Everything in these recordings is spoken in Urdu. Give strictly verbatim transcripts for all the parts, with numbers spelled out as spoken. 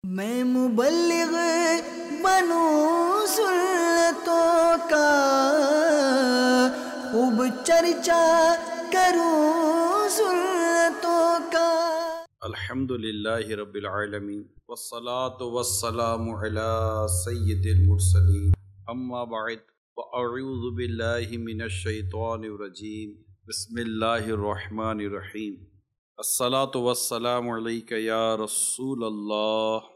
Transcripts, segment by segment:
میں مبلغ بنوں سنتوں کا، خوب چرچا کروں سنتوں کا۔ الحمد للہ رب العالمین والصلاة والسلام علی سید المرسلین، اما بعد فاعوذ باللہ من الشیطان الرجیم، بسم اللہ الرحمن الرحیم۔ الصلاة والسلام علیک یا رسول اللہ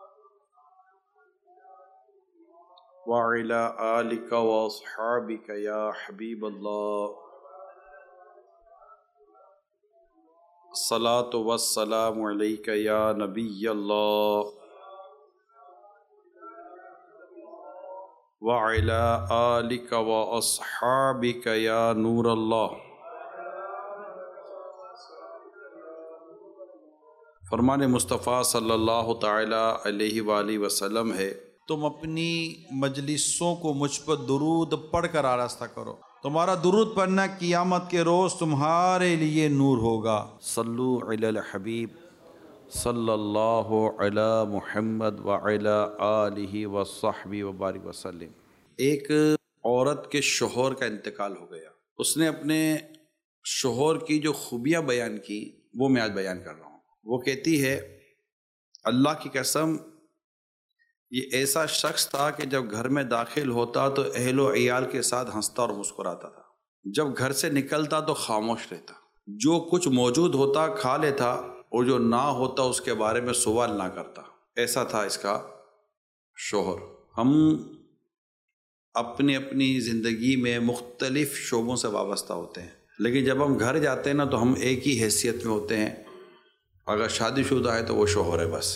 وعلی آلک واصحابک یا حبیب اللہ۔ الصلاة والسلام علیک یا نبی اللہ وعلی آلک واصحابک یا نور اللہ۔ فرمان مصطفیٰ صلی اللہ تعالی علیہ وآلہ وسلم ہے، تم اپنی مجلسوں کو مجھ پر درود پڑھ کر آراستہ کرو، تمہارا درود پڑھنا قیامت کے روز تمہارے لیے نور ہوگا۔ صلو علی الحبیب صلی اللہ علی محمد وعلی آلہ وصحبہ وبارک وسلم۔ ایک عورت کے شوہر کا انتقال ہو گیا، اس نے اپنے شوہر کی جو خوبیاں بیان کی وہ میں آج بیان کر رہا ہوں۔ وہ کہتی ہے، اللہ کی قسم یہ ایسا شخص تھا کہ جب گھر میں داخل ہوتا تو اہل و عیال کے ساتھ ہنستا اور مسکراتا تھا، جب گھر سے نکلتا تو خاموش رہتا، جو کچھ موجود ہوتا کھا لیتا اور جو نہ ہوتا اس کے بارے میں سوال نہ کرتا۔ ایسا تھا اس کا شوہر۔ ہم اپنی اپنی زندگی میں مختلف شعبوں سے وابستہ ہوتے ہیں، لیکن جب ہم گھر جاتے ہیں نا تو ہم ایک ہی حیثیت میں ہوتے ہیں۔ اگر شادی شدہ ہے تو وہ شوہر ہے بس،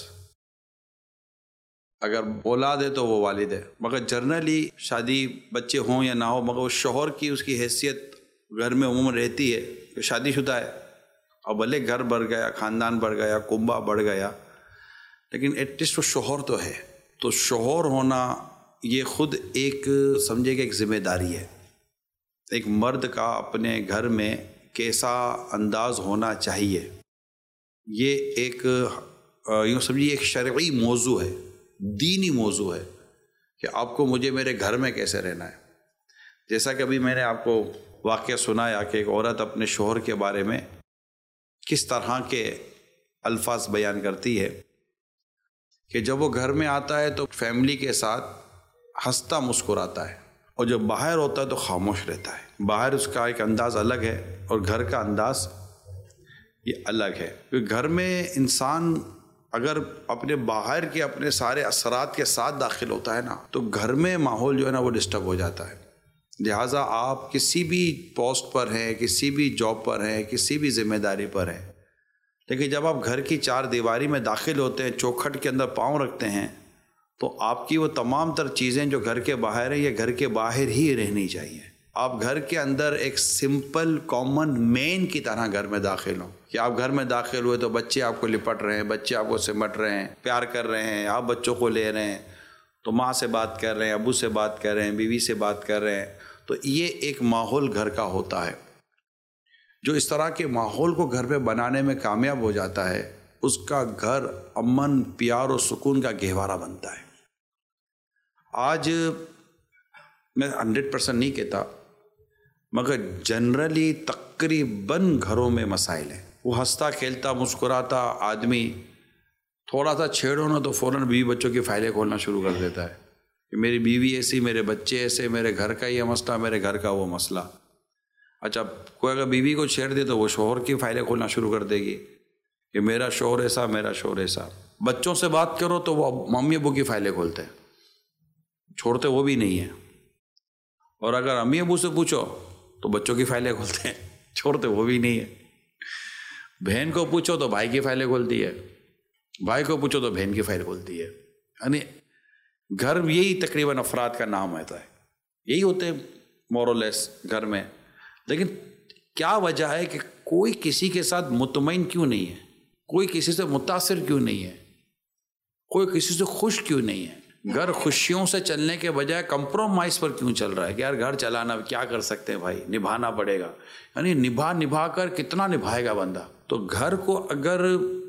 اگر اولاد ہے تو وہ والد ہے، مگر جنرلی شادی بچے ہوں یا نہ ہو مگر وہ شوہر کی اس کی حیثیت گھر میں عموماً رہتی ہے کہ شادی شدہ ہے، اور بھلے گھر بڑھ گیا، خاندان بڑھ گیا، کنبہ بڑھ گیا، لیکن ایٹ لیسٹ وہ شوہر تو ہے۔ تو شوہر ہونا یہ خود ایک سمجھے کہ ایک ذمہ داری ہے۔ ایک مرد کا اپنے گھر میں کیسا انداز ہونا چاہیے، یہ ایک یوں سمجھیے ایک شرعی موضوع ہے، دینی موضوع ہے کہ آپ کو مجھے میرے گھر میں کیسے رہنا ہے۔ جیسا کہ ابھی میں نے آپ کو واقعہ سنایا کہ ایک عورت اپنے شوہر کے بارے میں کس طرح کے الفاظ بیان کرتی ہے کہ جب وہ گھر میں آتا ہے تو فیملی کے ساتھ ہنستا مسکراتا ہے، اور جب باہر ہوتا ہے تو خاموش رہتا ہے۔ باہر اس کا ایک انداز الگ ہے اور گھر کا انداز یہ الگ ہے، کیونکہ گھر میں انسان اگر اپنے باہر کے اپنے سارے اثرات کے ساتھ داخل ہوتا ہے نا تو گھر میں ماحول جو ہے نا وہ ڈسٹرب ہو جاتا ہے۔ لہٰذا آپ کسی بھی پوسٹ پر ہیں، کسی بھی جاب پر ہیں، کسی بھی ذمہ داری پر ہیں، لیکن جب آپ گھر کی چار دیواری میں داخل ہوتے ہیں، چوکھٹ کے اندر پاؤں رکھتے ہیں، تو آپ کی وہ تمام تر چیزیں جو گھر کے باہر ہیں یہ گھر کے باہر ہی رہنی چاہیے۔ آپ گھر کے اندر ایک سمپل کامن مین کی طرح گھر میں داخل ہوں، کہ آپ گھر میں داخل ہوئے تو بچے آپ کو لپٹ رہے ہیں، بچے آپ کو سمٹ رہے ہیں، پیار کر رہے ہیں، آپ بچوں کو لے رہے ہیں، تو ماں سے بات کر رہے ہیں، ابو سے بات کر رہے ہیں، بیوی سے بات کر رہے ہیں، تو یہ ایک ماحول گھر کا ہوتا ہے۔ جو اس طرح کے ماحول کو گھر میں بنانے میں کامیاب ہو جاتا ہے اس کا گھر امن، پیار اور سکون کا گہوارہ بنتا ہے۔ آج میں ہنڈریڈ پرسینٹ نہیں کہتا مگر جنرلی تقریباً گھروں میں مسائل ہیں۔ وہ ہنستا کھیلتا مسکراتا آدمی تھوڑا سا چھیڑو نا تو فوراً بیوی بچوں کی فائلیں کھولنا شروع کر دیتا ہے کہ میری بیوی ایسی، میرے بچے ایسے، میرے گھر کا یہ مسئلہ، میرے گھر کا وہ مسئلہ۔ اچھا، کوئی اگر بیوی کو چھیڑ دے تو وہ شوہر کی فائلیں کھولنا شروع کر دے گی کہ میرا شوہر ایسا، میرا شوہر ایسا۔ بچوں سے بات کرو تو وہ ممی ابو کی فائلیں کھولتے ہیں، چھوڑتے وہ بھی نہیں ہیں، اور اگر امی ابو سے پوچھو تو بچوں کی فائلیں کھولتے ہیں، چھوڑتے وہ بھی نہیں ہے۔ بہن کو پوچھو تو بھائی کی فائلیں کھولتی ہے، بھائی کو پوچھو تو بہن کی فائل کھولتی ہے۔ یعنی گھر یہی تقریباً افراد کا نام ہوتا ہے، یہی ہوتے ہیں مور اور لیس گھر میں۔ لیکن کیا وجہ ہے کہ کوئی کسی کے ساتھ مطمئن کیوں نہیں ہے، کوئی کسی سے متاثر کیوں نہیں ہے، کوئی کسی سے خوش کیوں نہیں ہے؟ گھر خوشیوں سے چلنے کے بجائے کمپرومائز پر کیوں چل رہا ہے کہ یار گھر چلانا کیا کر سکتے ہیں بھائی، نبھانا پڑے گا۔ یعنی نبھا نبھا کر کتنا نبھائے گا بندہ؟ تو گھر کو اگر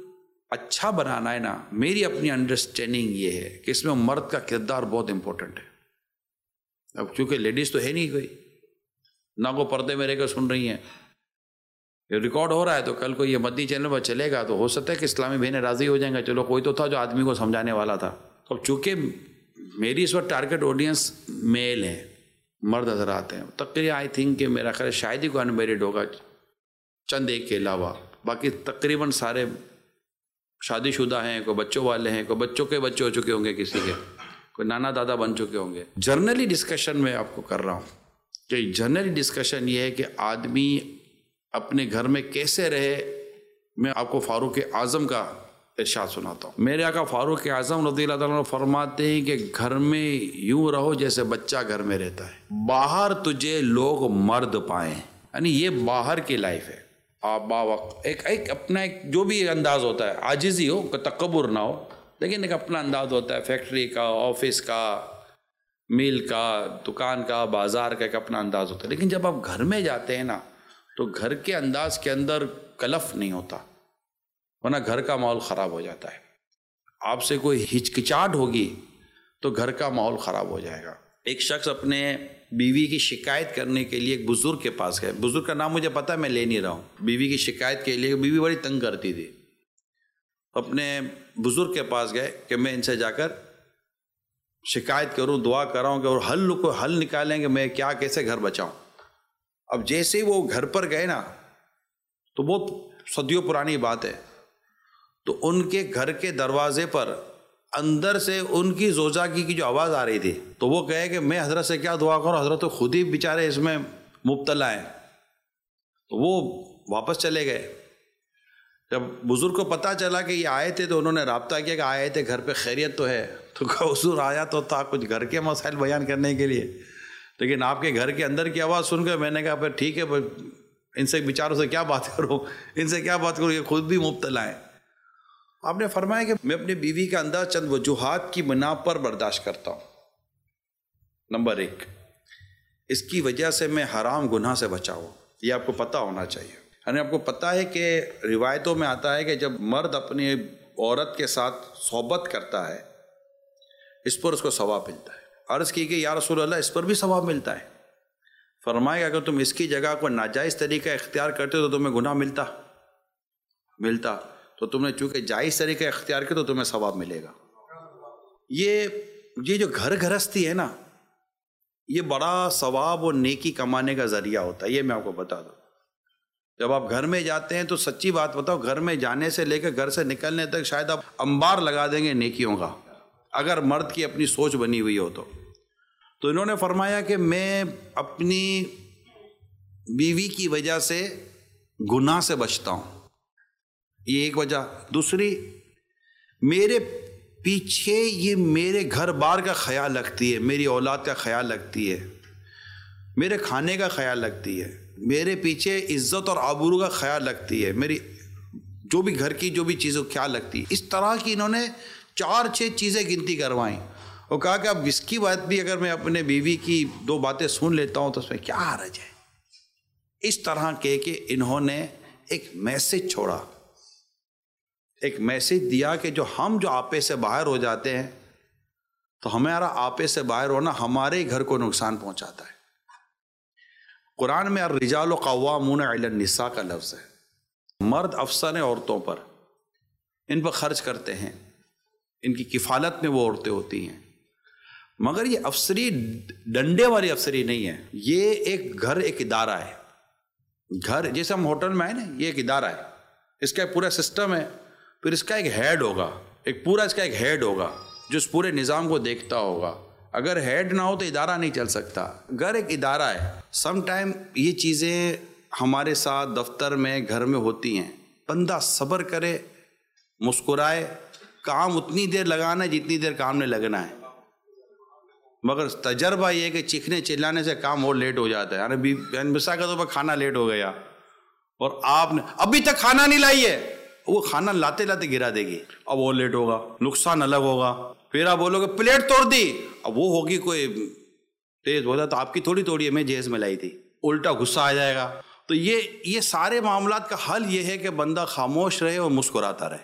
اچھا بنانا ہے نا، میری اپنی انڈرسٹینڈنگ یہ ہے کہ اس میں مرد کا کردار بہت امپورٹنٹ ہے. اب چونکہ لیڈیز تو ہے نہیں کوئی، نہ کو پردے میں رہ کے سن رہی ہیں، یہ ریکارڈ ہو رہا ہے تو کل کو یہ مدنی چینل پر چلے گا تو ہو سکتا ہے کہ اسلامی بہنیں راضی ہو جائیں گے، چلو کوئی تو تھا جو آدمی کو سمجھانے والا تھا. اب چونکہ میری اس وقت ٹارگٹ آڈینس میل ہے، مرد حضرات ہیں، تقریباً آئی تھنک کہ میرا خیال شاید ہی کوئی انمیرڈ ہوگا چند ایک کے علاوہ، باقی تقریباً سارے شادی شدہ ہیں، کوئی بچوں والے ہیں، کوئی بچوں کے بچے ہو چکے ہوں گے، کسی کے کوئی نانا دادا بن چکے ہوں گے. جرنلی ڈسکشن میں آپ کو کر رہا ہوں کہ جرنلی ڈسکشن یہ ہے کہ آدمی اپنے گھر میں کیسے رہے. میں آپ کو فاروق اعظم کا ارشاد سناتا ہوں. میرے آقا فاروق اعظم رضی اللہ تعالیٰ عنہ فرماتے ہیں کہ گھر میں یوں رہو جیسے بچہ گھر میں رہتا ہے، باہر تجھے لوگ مرد پائیں. یعنی یہ باہر کی لائف ہے. آپ باوقت ایک ایک اپنا ایک جو بھی انداز ہوتا ہے، عاجزی ہو، تکبر نہ ہو، لیکن ایک اپنا انداز ہوتا ہے، فیکٹری کا، آفس کا، میل کا، دکان کا، بازار کا ایک اپنا انداز ہوتا ہے. لیکن جب آپ گھر میں جاتے ہیں نا تو گھر کے انداز کے اندر کلف نہیں ہوتا، ورنہ گھر کا ماحول خراب ہو جاتا ہے. آپ سے کوئی ہچکچاہٹ ہوگی تو گھر کا ماحول خراب ہو جائے گا. ایک شخص اپنے بیوی کی شکایت کرنے کے لیے ایک بزرگ کے پاس گئے. بزرگ کا نام مجھے پتہ ہے، میں لے نہیں رہا ہوں. بیوی کی شکایت کے لیے، بیوی بڑی تنگ کرتی تھی. اپنے بزرگ کے پاس گئے کہ میں ان سے جا کر شکایت کروں، دعا کراؤں کہ اور حل کو حل نکالیں کہ میں کیا کیسے گھر بچاؤں. اب جیسے ہی وہ گھر پر گئے نا تو بہت صدیوں پرانی بات ہے، تو ان کے گھر کے دروازے پر اندر سے ان کی زوجاگی کی جو آواز آ رہی تھی، تو وہ کہے کہ میں حضرت سے کیا دعا کروں، حضرت تو خود ہی بیچارے اس میں مبتلا ہیں. تو وہ واپس چلے گئے. جب بزرگ کو پتہ چلا کہ یہ آئے تھے تو انہوں نے رابطہ کیا کہ آئے تھے گھر پہ خیریت تو ہے. تو کہا حضور آیا تو تھا کچھ گھر کے مسائل بیان کرنے کے لیے، لیکن آپ کے گھر کے اندر کی آواز سن کر میں نے کہا پھر ٹھیک ہے، ان سے بیچاروں سے کیا بات کروں، ان سے کیا بات کروں، یہ خود بھی مبتلا ہیں. آپ نے فرمایا کہ میں اپنی بیوی کا انداز چند وجوہات کی بنا پر برداشت کرتا ہوں. نمبر ایک، اس کی وجہ سے میں حرام گناہ سے بچا ہوں. یہ آپ کو پتہ ہونا چاہیے. یعنی آپ کو پتہ ہے کہ روایتوں میں آتا ہے کہ جب مرد اپنی عورت کے ساتھ صحبت کرتا ہے اس پر اس کو ثواب ملتا ہے. عرض کی کہ یا رسول اللہ اس پر بھی ثواب ملتا ہے؟ فرمایا اگر تم اس کی جگہ کو ناجائز طریقہ اختیار کرتے تو تمہیں گناہ ملتا ملتا تو تم نے چونکہ جائز طریقہ اختیار کیا تو تمہیں ثواب ملے گا. یہ یہ جو گھر گھرستی ہے نا، یہ بڑا ثواب اور نیکی کمانے کا ذریعہ ہوتا ہے. یہ میں آپ کو بتا دوں. جب آپ گھر میں جاتے ہیں تو سچی بات بتاؤ، گھر میں جانے سے لے کے گھر سے نکلنے تک شاید آپ انبار لگا دیں گے نیکیوں کا، اگر مرد کی اپنی سوچ بنی ہوئی ہو تو. تو انہوں نے فرمایا کہ میں اپنی بیوی کی وجہ سے گناہ سے بچتا ہوں، یہ ایک وجہ. دوسری، میرے پیچھے یہ میرے گھر بار کا خیال رکھتی ہے، میری اولاد کا خیال رکھتی ہے، میرے کھانے کا خیال رکھتی ہے، میرے پیچھے عزت اور آبرو کا خیال رکھتی ہے، میری جو بھی گھر کی جو بھی چیزوں کا خیال رکھتی ہے. اس طرح کی انہوں نے چار چھ چیزیں گنتی کروائیں اور کہا کہ اب اس کی بات بھی اگر میں اپنے بیوی کی دو باتیں سن لیتا ہوں تو اس میں کیا حرج ہے. اس طرح کے کہ انہوں نے ایک میسج چھوڑا، ایک میسج دیا کہ جو ہم جو آپے سے باہر ہو جاتے ہیں تو ہمارا آپے سے باہر ہونا ہمارے گھر کو نقصان پہنچاتا ہے. قرآن میں الرجال قوامون علی النساء کا لفظ ہے. مرد افسر ہیں عورتوں پر، ان پر خرچ کرتے ہیں، ان کی کفالت میں وہ عورتیں ہوتی ہیں. مگر یہ افسری ڈنڈے والی افسری نہیں ہے، یہ ایک گھر ایک ادارہ ہے. گھر جیسے ہم ہوٹل میں آئے نا، یہ ایک ادارہ ہے، اس کا ایک پورا سسٹم ہے، پھر اس کا ایک ہیڈ ہوگا، ایک پورا اس کا ایک ہیڈ ہوگا جو اس پورے نظام کو دیکھتا ہوگا. اگر ہیڈ نہ ہو تو ادارہ نہیں چل سکتا. گھر ایک ادارہ ہے. سم ٹائم یہ چیزیں ہمارے ساتھ دفتر میں گھر میں ہوتی ہیں. بندہ صبر کرے، مسکرائے، کام اتنی دیر لگانا ہے جتنی دیر کام نے لگنا ہے. مگر تجربہ یہ ہے کہ چیخنے چلانے سے کام اور لیٹ ہو جاتا ہے. یعنی مثال کے طور پر کھانا لیٹ ہو گیا اور آپ نے ابھی تک کھانا نہیں لائی ہے، وہ کھانا لاتے لاتے گرا دے گی، اب اور لیٹ ہوگا، نقصان الگ ہوگا. پھر آپ بولو گے پلیٹ توڑ دی، اب وہ ہوگی کوئی تیز ہو جاتا، آپ کی تھوڑی توڑی ہے، میں جہیز میں لائی تھی، الٹا غصہ آ جائے گا. تو یہ یہ سارے معاملات کا حل یہ ہے کہ بندہ خاموش رہے اور مسکراتا رہے.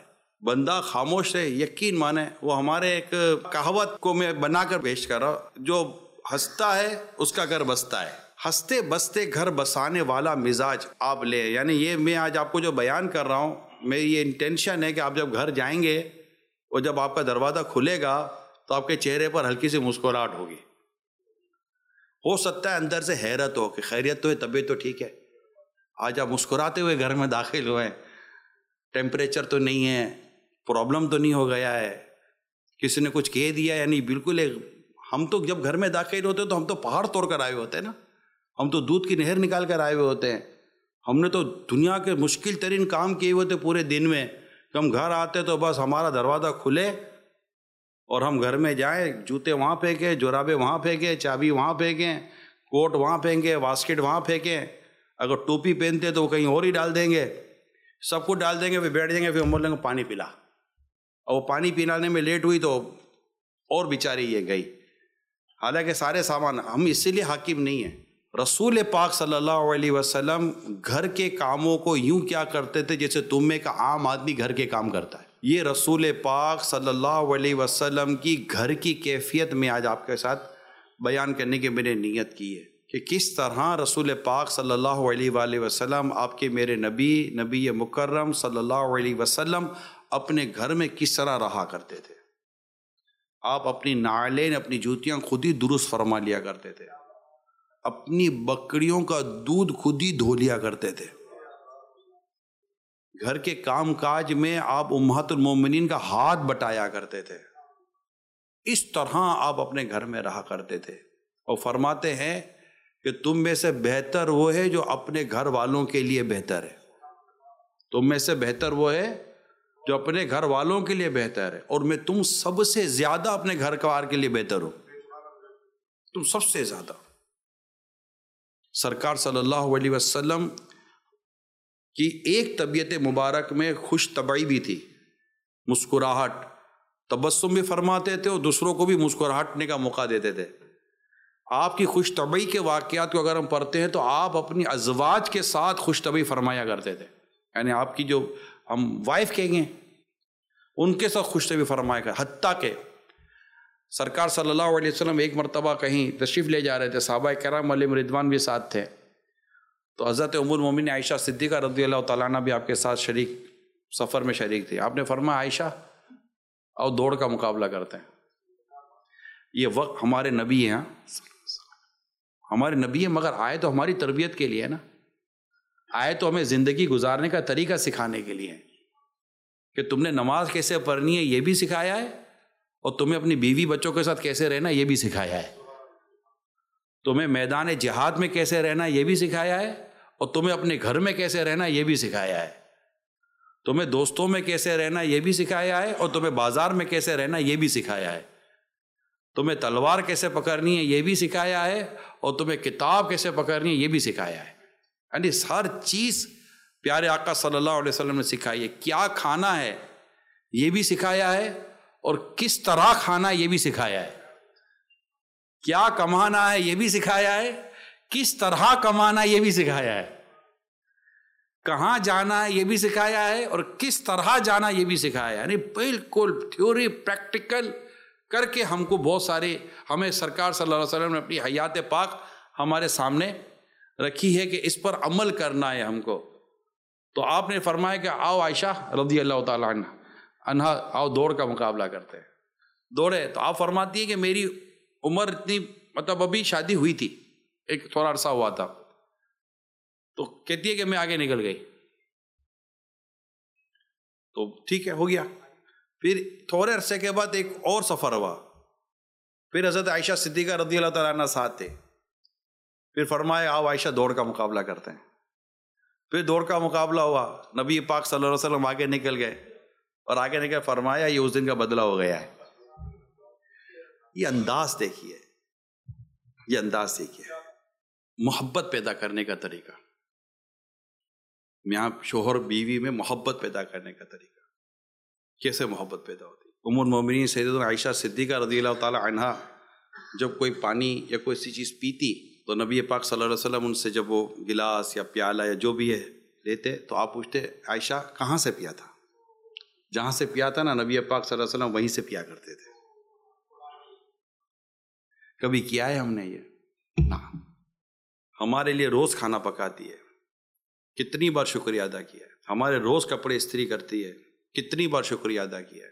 بندہ خاموش رہے، یقین مانے وہ ہمارے ایک کہاوت کو میں بنا کر پیش کر رہا ہوں، جو ہنستا ہے اس کا گھر بستا ہے، ہنستے بستے گھر بسانے والا مزاج آپ لے. یعنی یہ میں آج آپ کو جو بیان کر رہا ہوں، میری یہ انٹینشن ہے کہ آپ جب گھر جائیں گے اور جب آپ کا دروازہ کھلے گا تو آپ کے چہرے پر ہلکی سی مسکراہٹ ہوگی. ہو سکتا ہے اندر سے حیرت ہو کہ خیریت تو ہے، طبیعت تو ٹھیک ہے، آج آپ مسکراتے ہوئے گھر میں داخل ہوئے، ٹیمپریچر تو نہیں ہے، پرابلم تو نہیں ہو گیا ہے، کسی نے کچھ کہہ دیا، یعنی بالکل ایک. ہم تو جب گھر میں داخل ہوتے تو ہم تو پہاڑ توڑ کر آئے ہوتے ہیں نا، ہم تو دودھ کی نہر نکال کر آئے ہوئے ہوتے ہیں. ہم نے تو دنیا کے مشکل ترین کام کیے ہوئے تھے پورے دن میں. ہم گھر آتے تو بس ہمارا دروازہ کھلے اور ہم گھر میں جائیں، جوتے وہاں پھینکیں، جرابیں وہاں پھینکیں، چابی وہاں پھینکیں، کوٹ وہاں پھینکیں، واسکٹ وہاں پھینکیں، اگر ٹوپی پہنتے تو وہ کہیں اور ہی ڈال دیں گے، سب کچھ ڈال دیں گے، پھر بیٹھ جائیں گے، پھر ہم بولیں گے پانی پلا، اور وہ پانی پلانے میں لیٹ ہوئی تو اور بیچاری یہ گئی. حالانکہ سارے سامان ہم اسی لیے حاکم نہیں ہیں. رسول پاک صلی اللہ علیہ وسلم گھر کے کاموں کو یوں کیا کرتے تھے جیسے تم میں کا عام آدمی گھر کے کام کرتا ہے. یہ رسول پاک صلی اللہ علیہ وسلم کی گھر کی کیفیت میں آج آپ کے ساتھ بیان کرنے کی میں نے نیت کی ہے کہ کس طرح رسول پاک صلی اللہ علیہ وآلہ وسلم، آپ کے میرے نبی نبی مکرم صلی اللہ علیہ وسلم اپنے گھر میں کس طرح رہا کرتے تھے. آپ اپنی نعلین، اپنی جوتیاں خود ہی درست فرما لیا کرتے تھے، اپنی بکریوں کا دودھ خود ہی دھو لیا کرتے تھے. گھر کے کام کاج میں آپ امہات المومنین کا ہاتھ بٹایا کرتے تھے. اس طرح آپ اپنے گھر میں رہا کرتے تھے. اور فرماتے ہیں کہ تم میں سے بہتر وہ ہے جو اپنے گھر والوں کے لیے بہتر ہے. تم میں سے بہتر وہ ہے جو اپنے گھر والوں کے لیے بہتر ہے، اور میں تم سب سے زیادہ اپنے گھر کار کے لیے بہتر ہوں. تم سب سے زیادہ. سرکار صلی اللہ علیہ وسلم کی ایک طبیعت مبارک میں خوش طبعی بھی تھی، مسکراہٹ، تبسم بھی فرماتے تھے اور دوسروں کو بھی مسکراہٹنے کا موقع دیتے تھے. آپ کی خوش طبعی کے واقعات کو اگر ہم پڑھتے ہیں تو آپ اپنی ازواج کے ساتھ خوش طبعی فرمایا کرتے تھے. یعنی آپ کی جو ہم وائف کہیں گے ان کے ساتھ خوش طبعی فرمایا کرتے. حتیٰ کہ سرکار صلی اللہ علیہ وسلم ایک مرتبہ کہیں تشریف لے جا رہے تھے، صحابہ کرام علیہم رضوان بھی ساتھ تھے، تو حضرت ام المومنین عائشہ صدیقہ رضی اللہ تعالیٰ عنہ بھی آپ کے ساتھ شریک سفر میں شریک تھی. آپ نے فرمایا عائشہ اور دوڑ کا مقابلہ کرتے ہیں. یہ وقت ہمارے نبی ہیں، ہمارے نبی ہیں، مگر آئے تو ہماری تربیت کے لیے نا، آئے تو ہمیں زندگی گزارنے کا طریقہ سکھانے کے لیے کہ تم نے نماز کیسے پڑھنی ہے یہ بھی سکھایا ہے، اور تمہیں اپنی بیوی بچوں کے ساتھ کیسے رہنا یہ بھی سکھایا ہے. تمہیں میدان جہاد میں کیسے رہنا یہ بھی سکھایا ہے، اور تمہیں اپنے گھر میں کیسے رہنا یہ بھی سکھایا ہے. تمہیں دوستوں میں کیسے رہنا یہ بھی سکھایا ہے، اور تمہیں بازار میں کیسے رہنا یہ بھی سکھایا ہے. تمہیں تلوار کیسے پکڑنی ہے یہ بھی سکھایا ہے، اور تمہیں کتاب کیسے پکڑنی ہے یہ بھی سکھایا ہے. یعنی ہر چیز پیارے آقا صلی اللہ علیہ وسلم نے سکھائی ہے. کیا کھانا ہے یہ بھی سکھایا ہے، اور کس طرح کھانا یہ بھی سکھایا ہے. کیا کمانا ہے یہ بھی سکھایا ہے، کس طرح کمانا یہ بھی سکھایا ہے. کہاں جانا ہے یہ بھی سکھایا ہے، اور کس طرح جانا یہ بھی سکھایا ہے. یعنی بالکل تھیوری پریکٹیکل کر کے ہم کو بہت سارے، ہمیں سرکار صلی اللہ علیہ وسلم نے اپنی حیات پاک ہمارے سامنے رکھی ہے کہ اس پر عمل کرنا ہے ہم کو. تو آپ نے فرمایا کہ آؤ عائشہ رضی اللہ تعالیٰ عنہ عنہ آؤ دوڑ کا مقابلہ کرتے ہیں. دوڑے تو آپ فرماتی ہے کہ میری عمر اتنی، مطلب ابھی شادی ہوئی تھی، ایک تھوڑا عرصہ ہوا تھا، تو کہتی ہے کہ میں آگے نکل گئی. تو ٹھیک ہے، ہو گیا. پھر تھوڑے عرصے کے بعد ایک اور سفر ہوا، پھر حضرت عائشہ صدیقہ رضی اللہ تعالیٰ عنہ ساتھ تھے. پھر فرمایا آؤ عائشہ دوڑ کا مقابلہ کرتے ہیں. پھر دوڑ کا مقابلہ ہوا، نبی پاک صلی اللہ علیہ وسلم آگے نکل گئے، اور آگے نکل فرمایا یہ اس دن کا بدلہ ہو گیا ہے. یہ انداز دیکھیے، یہ انداز دیکھیے، محبت پیدا کرنے کا طریقہ، میاں شوہر بیوی میں محبت پیدا کرنے کا طریقہ. کیسے محبت پیدا ہوتی؟ ام المومنین سیدتنا عائشہ صدیقہ رضی اللہ تعالی عنہا جب کوئی پانی یا کوئی ایسی چیز پیتی تو نبی پاک صلی اللہ علیہ وسلم ان سے جب وہ گلاس یا پیالہ یا جو بھی ہے لیتے تو آپ پوچھتے عائشہ کہاں سے پیا تھا؟ جہاں سے پیا تھا نا نبی پاک صلی اللہ علیہ وسلم وہیں سے پیا کرتے تھے. کبھی کیا ہے ہم نے یہ؟ نہ. ہمارے لیے روز کھانا پکاتی ہے, کتنی بار شکریہ ادا کیا ہے. ہمارے روز کپڑے استری کرتی ہے, کتنی بار شکریہ ادا کیا ہے.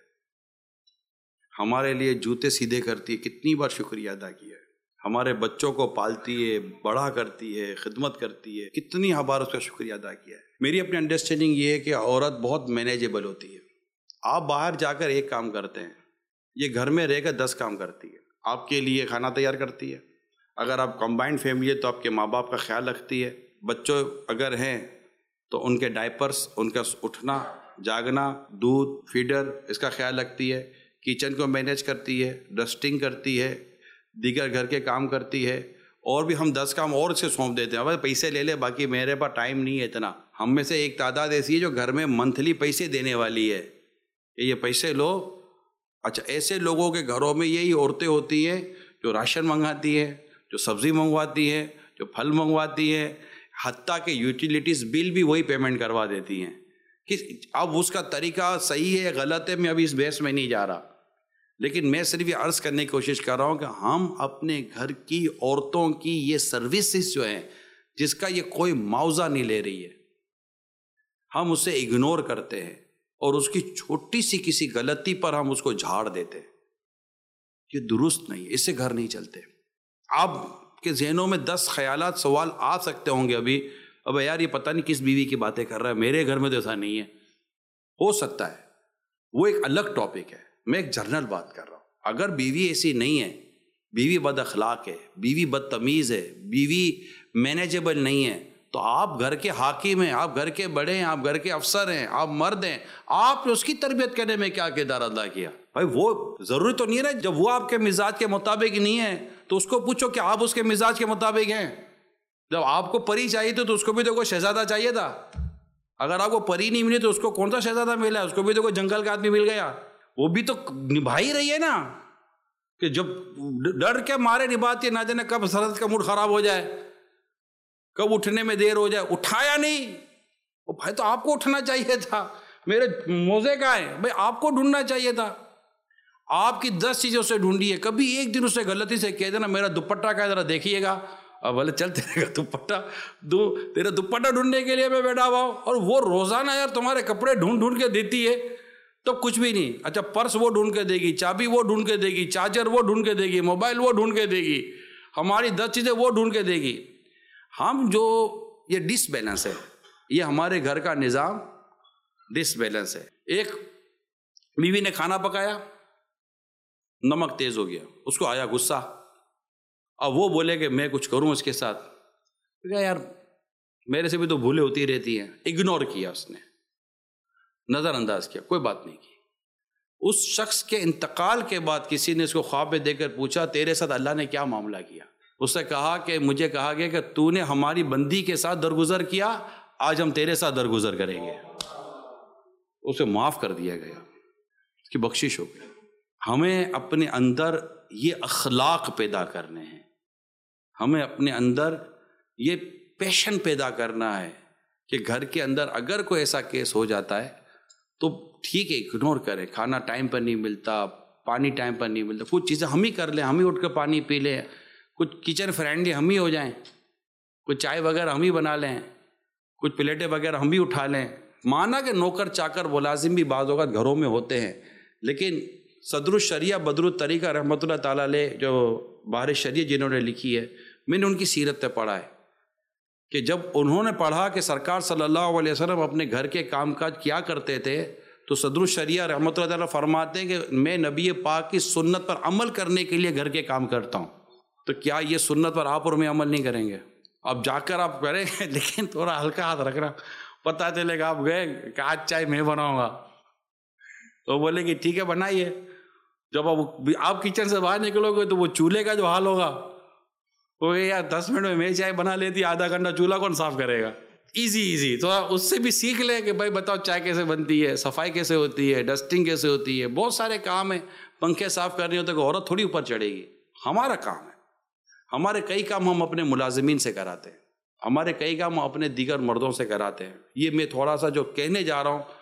ہمارے لیے جوتے سیدھے کرتی ہے, کتنی بار شکریہ ادا کیا ہے. ہمارے بچوں کو پالتی ہے, بڑا کرتی ہے, خدمت کرتی ہے, کتنی بار اس کا شکریہ ادا کیا ہے. میری اپنی انڈرسٹینڈنگ یہ ہے کہ عورت بہت مینیجیبل ہوتی ہے. آپ باہر جا کر ایک کام کرتے ہیں, یہ گھر میں رہ کر دس کام کرتی ہے. آپ کے لیے کھانا تیار کرتی ہے, اگر آپ کمبائنڈ فیملی ہے تو آپ کے ماں باپ کا خیال رکھتی ہے, بچوں اگر ہیں تو ان کے ڈائپرس, ان کا اٹھنا جاگنا, دودھ, فیڈر, اس کا خیال رکھتی ہے, کچن کو مینیج کرتی ہے, ڈسٹنگ کرتی ہے, دیگر گھر کے کام کرتی ہے. اور بھی ہم دس کام اور سے سونپ دیتے ہیں, بھائی پیسے لے لے, باقی میرے پاس ٹائم نہیں ہے اتنا. ہم میں سے ایک تعداد ایسی ہے جو گھر میں منتھلی پیسے دینے والی ہے کہ یہ پیسے لو. اچھا, ایسے لوگوں کے گھروں میں یہی عورتیں ہوتی ہیں جو راشن منگاتی ہے, جو سبزی منگواتی ہے, جو پھل منگواتی ہے, حتیٰ کہ یوٹیلیٹیز بل بھی وہی پیمنٹ کروا دیتی ہیں. کہ اب اس کا طریقہ صحیح ہے غلط ہے, میں ابھی اس بحث میں نہیں جا رہا, لیکن میں صرف یہ عرض کرنے کی کوشش کر رہا ہوں کہ ہم اپنے گھر کی عورتوں کی یہ سروسز جو ہیں جس کا یہ کوئی معاوضہ نہیں لے رہی ہے, ہم اسے اگنور کرتے ہیں اور اس کی چھوٹی سی کسی غلطی پر ہم اس کو جھاڑ دیتے ہیں. یہ درست نہیں ہے, اس سے گھر نہیں چلتے. آپ کے ذہنوں میں دس خیالات سوال آ سکتے ہوں گے ابھی, اب یار یہ پتہ نہیں کس بیوی کی باتیں کر رہا ہے, میرے گھر میں تو ایسا نہیں ہے. ہو سکتا ہے, وہ ایک الگ ٹاپک ہے, میں ایک جنرل بات کر رہا ہوں. اگر بیوی ایسی نہیں ہے, بیوی بد اخلاق ہے, بیوی بدتمیز ہے, بیوی مینیجیبل نہیں ہے, تو آپ گھر کے حاکم ہیں, آپ گھر کے بڑے ہیں, آپ گھر کے افسر ہیں, آپ مرد ہیں, آپ نے اس کی تربیت کرنے میں کیا کردار ادا کیا؟ بھائی وہ ضروری تو نہیں ہے نا, جب وہ آپ کے مزاج کے مطابق نہیں ہے تو اس کو پوچھو کہ آپ اس کے مزاج کے مطابق ہیں. جب آپ کو پری چاہیے تھی تو اس کو بھی تو کوئی شہزادہ چاہیے تھا. اگر آپ کو پری نہیں ملی تو اس کو کون سا شہزادہ ملا؟ اس کو بھی تو کوئی جنگل کا آدمی مل گیا. وہ بھی تو نبھا ہی رہی ہے نا, کہ جب ڈر کے مارے نبھاتی ہے, نہ جانے کب سرحد کا موڈ خراب ہو جائے, کب اٹھنے میں دیر ہو جائے. اٹھایا نہیں, وہ بھائی تو آپ کو اٹھنا چاہیے تھا, میرے موزے کا ہے بھائی, آپ کو ڈھونڈنا چاہیے تھا. آپ کی دس چیزیں اسے ڈھونڈی ہے, کبھی ایک دن اسے غلطی سے کہہ دینا میرا دوپٹہ کا ذرا دیکھیے گا, اب بولے چل تیرے کا دوپٹہ دو, تیرے دوپٹہ ڈھونڈنے کے لیے میں بیٹھا ہوا ہوں, اور وہ روزانہ یار تمہارے کپڑے ڈھونڈ ڈھونڈ کے دیتی ہے, تو کچھ بھی نہیں. اچھا, پرس وہ ڈھونڈ کے دے گی, چابی وہ ڈھونڈ کے دے گی, چارجر وہ ڈھونڈ کے دے گی, موبائل وہ ڈھونڈ کے دے گی, ہماری دس چیزیں وہ ڈھونڈ کے دے گی. ہم جو یہ ڈس بیلنس ہے, یہ ہمارے گھر کا نظام ڈس بیلنس ہے. ایک بیوی نے کھانا پکایا, نمک تیز ہو گیا, اس کو آیا غصہ, اب وہ بولے کہ میں کچھ کروں اس کے ساتھ, کہا یار میرے سے بھی تو بھولیں ہوتی رہتی ہیں. اگنور کیا اس نے, نظر انداز کیا, کوئی بات نہیں کی. اس شخص کے انتقال کے بعد کسی نے اس کو خواب میں دے کر پوچھا تیرے ساتھ اللہ نے کیا معاملہ کیا؟ اس نے کہا کہ مجھے کہا گیا کہ تو نے ہماری بندی کے ساتھ درگزر کیا, آج ہم تیرے ساتھ درگزر کریں گے. اسے معاف کر دیا گیا, اس کی بخشش ہو گئی. ہمیں اپنے اندر یہ اخلاق پیدا کرنے ہیں, ہمیں اپنے اندر یہ پیشن پیدا کرنا ہے کہ گھر کے اندر اگر کوئی ایسا کیس ہو جاتا ہے تو ٹھیک ہے اگنور کریں, کھانا ٹائم پر نہیں ملتا, پانی ٹائم پر نہیں ملتا, کچھ چیزیں ہم ہی کر لیں, ہم ہی اٹھ کر پانی پی لیں, کچھ کچن فرینڈلی ہم ہی ہو جائیں, کچھ چائے وغیرہ ہم ہی بنا لیں, کچھ پلیٹیں وغیرہ ہم ہی اٹھا لیں. مانا کہ نوکر چاکر ملازم بھی بعض اوقات گھروں میں ہوتے ہیں, لیکن صدر الشریعہ بدر الطریقہ رحمۃ اللہ تعالیٰ علیہ جو بحر شریعہ جنہوں نے لکھی ہے, میں نے ان کی سیرت پہ پڑھا ہے کہ جب انہوں نے پڑھا کہ سرکار صلی اللہ علیہ وسلم اپنے گھر کے کام کاج کیا کرتے تھے, تو صدر الشریعہ رحمۃ اللہ تعالیٰ فرماتے ہیں کہ میں نبی پاک کی سنت پر عمل کرنے کے لیے گھر کے کام کرتا ہوں. تو کیا یہ سنت پر آپ اور میں عمل نہیں کریں گے؟ اب جا کر آپ کریں گے, لیکن تھوڑا ہلکا ہاتھ رکھنا, پتہ چلے گا آپ گئے کہ آج چائے میں بناؤں گا, تو بولے کہ ٹھیک ہے بنائیے. جب آپ آپ کچن سے باہر نکلو گے تو وہ چولہے کا جو حال ہوگا, وہ یار دس منٹ میں میں چائے بنا لیتی, آدھا گھنٹہ چولہا کون صاف کرے گا؟ Easy easy. تو اس سے بھی سیکھ لیں کہ بھائی بتاؤ چائے کیسے بنتی ہے, صفائی کیسے ہوتی ہے, ڈسٹنگ کیسے ہوتی ہے, بہت سارے کام ہیں. پنکھے صاف کرنے ہوتے کہ عورت تھوڑی اوپر چڑھے گی, ہمارا کام ہے. ہمارے کئی کام ہم اپنے ملازمین سے کراتے ہیں, ہمارے کئی کام ہم اپنے دیگر مردوں سے کراتے ہیں. یہ میں تھوڑا سا جو کہنے جا رہا ہوں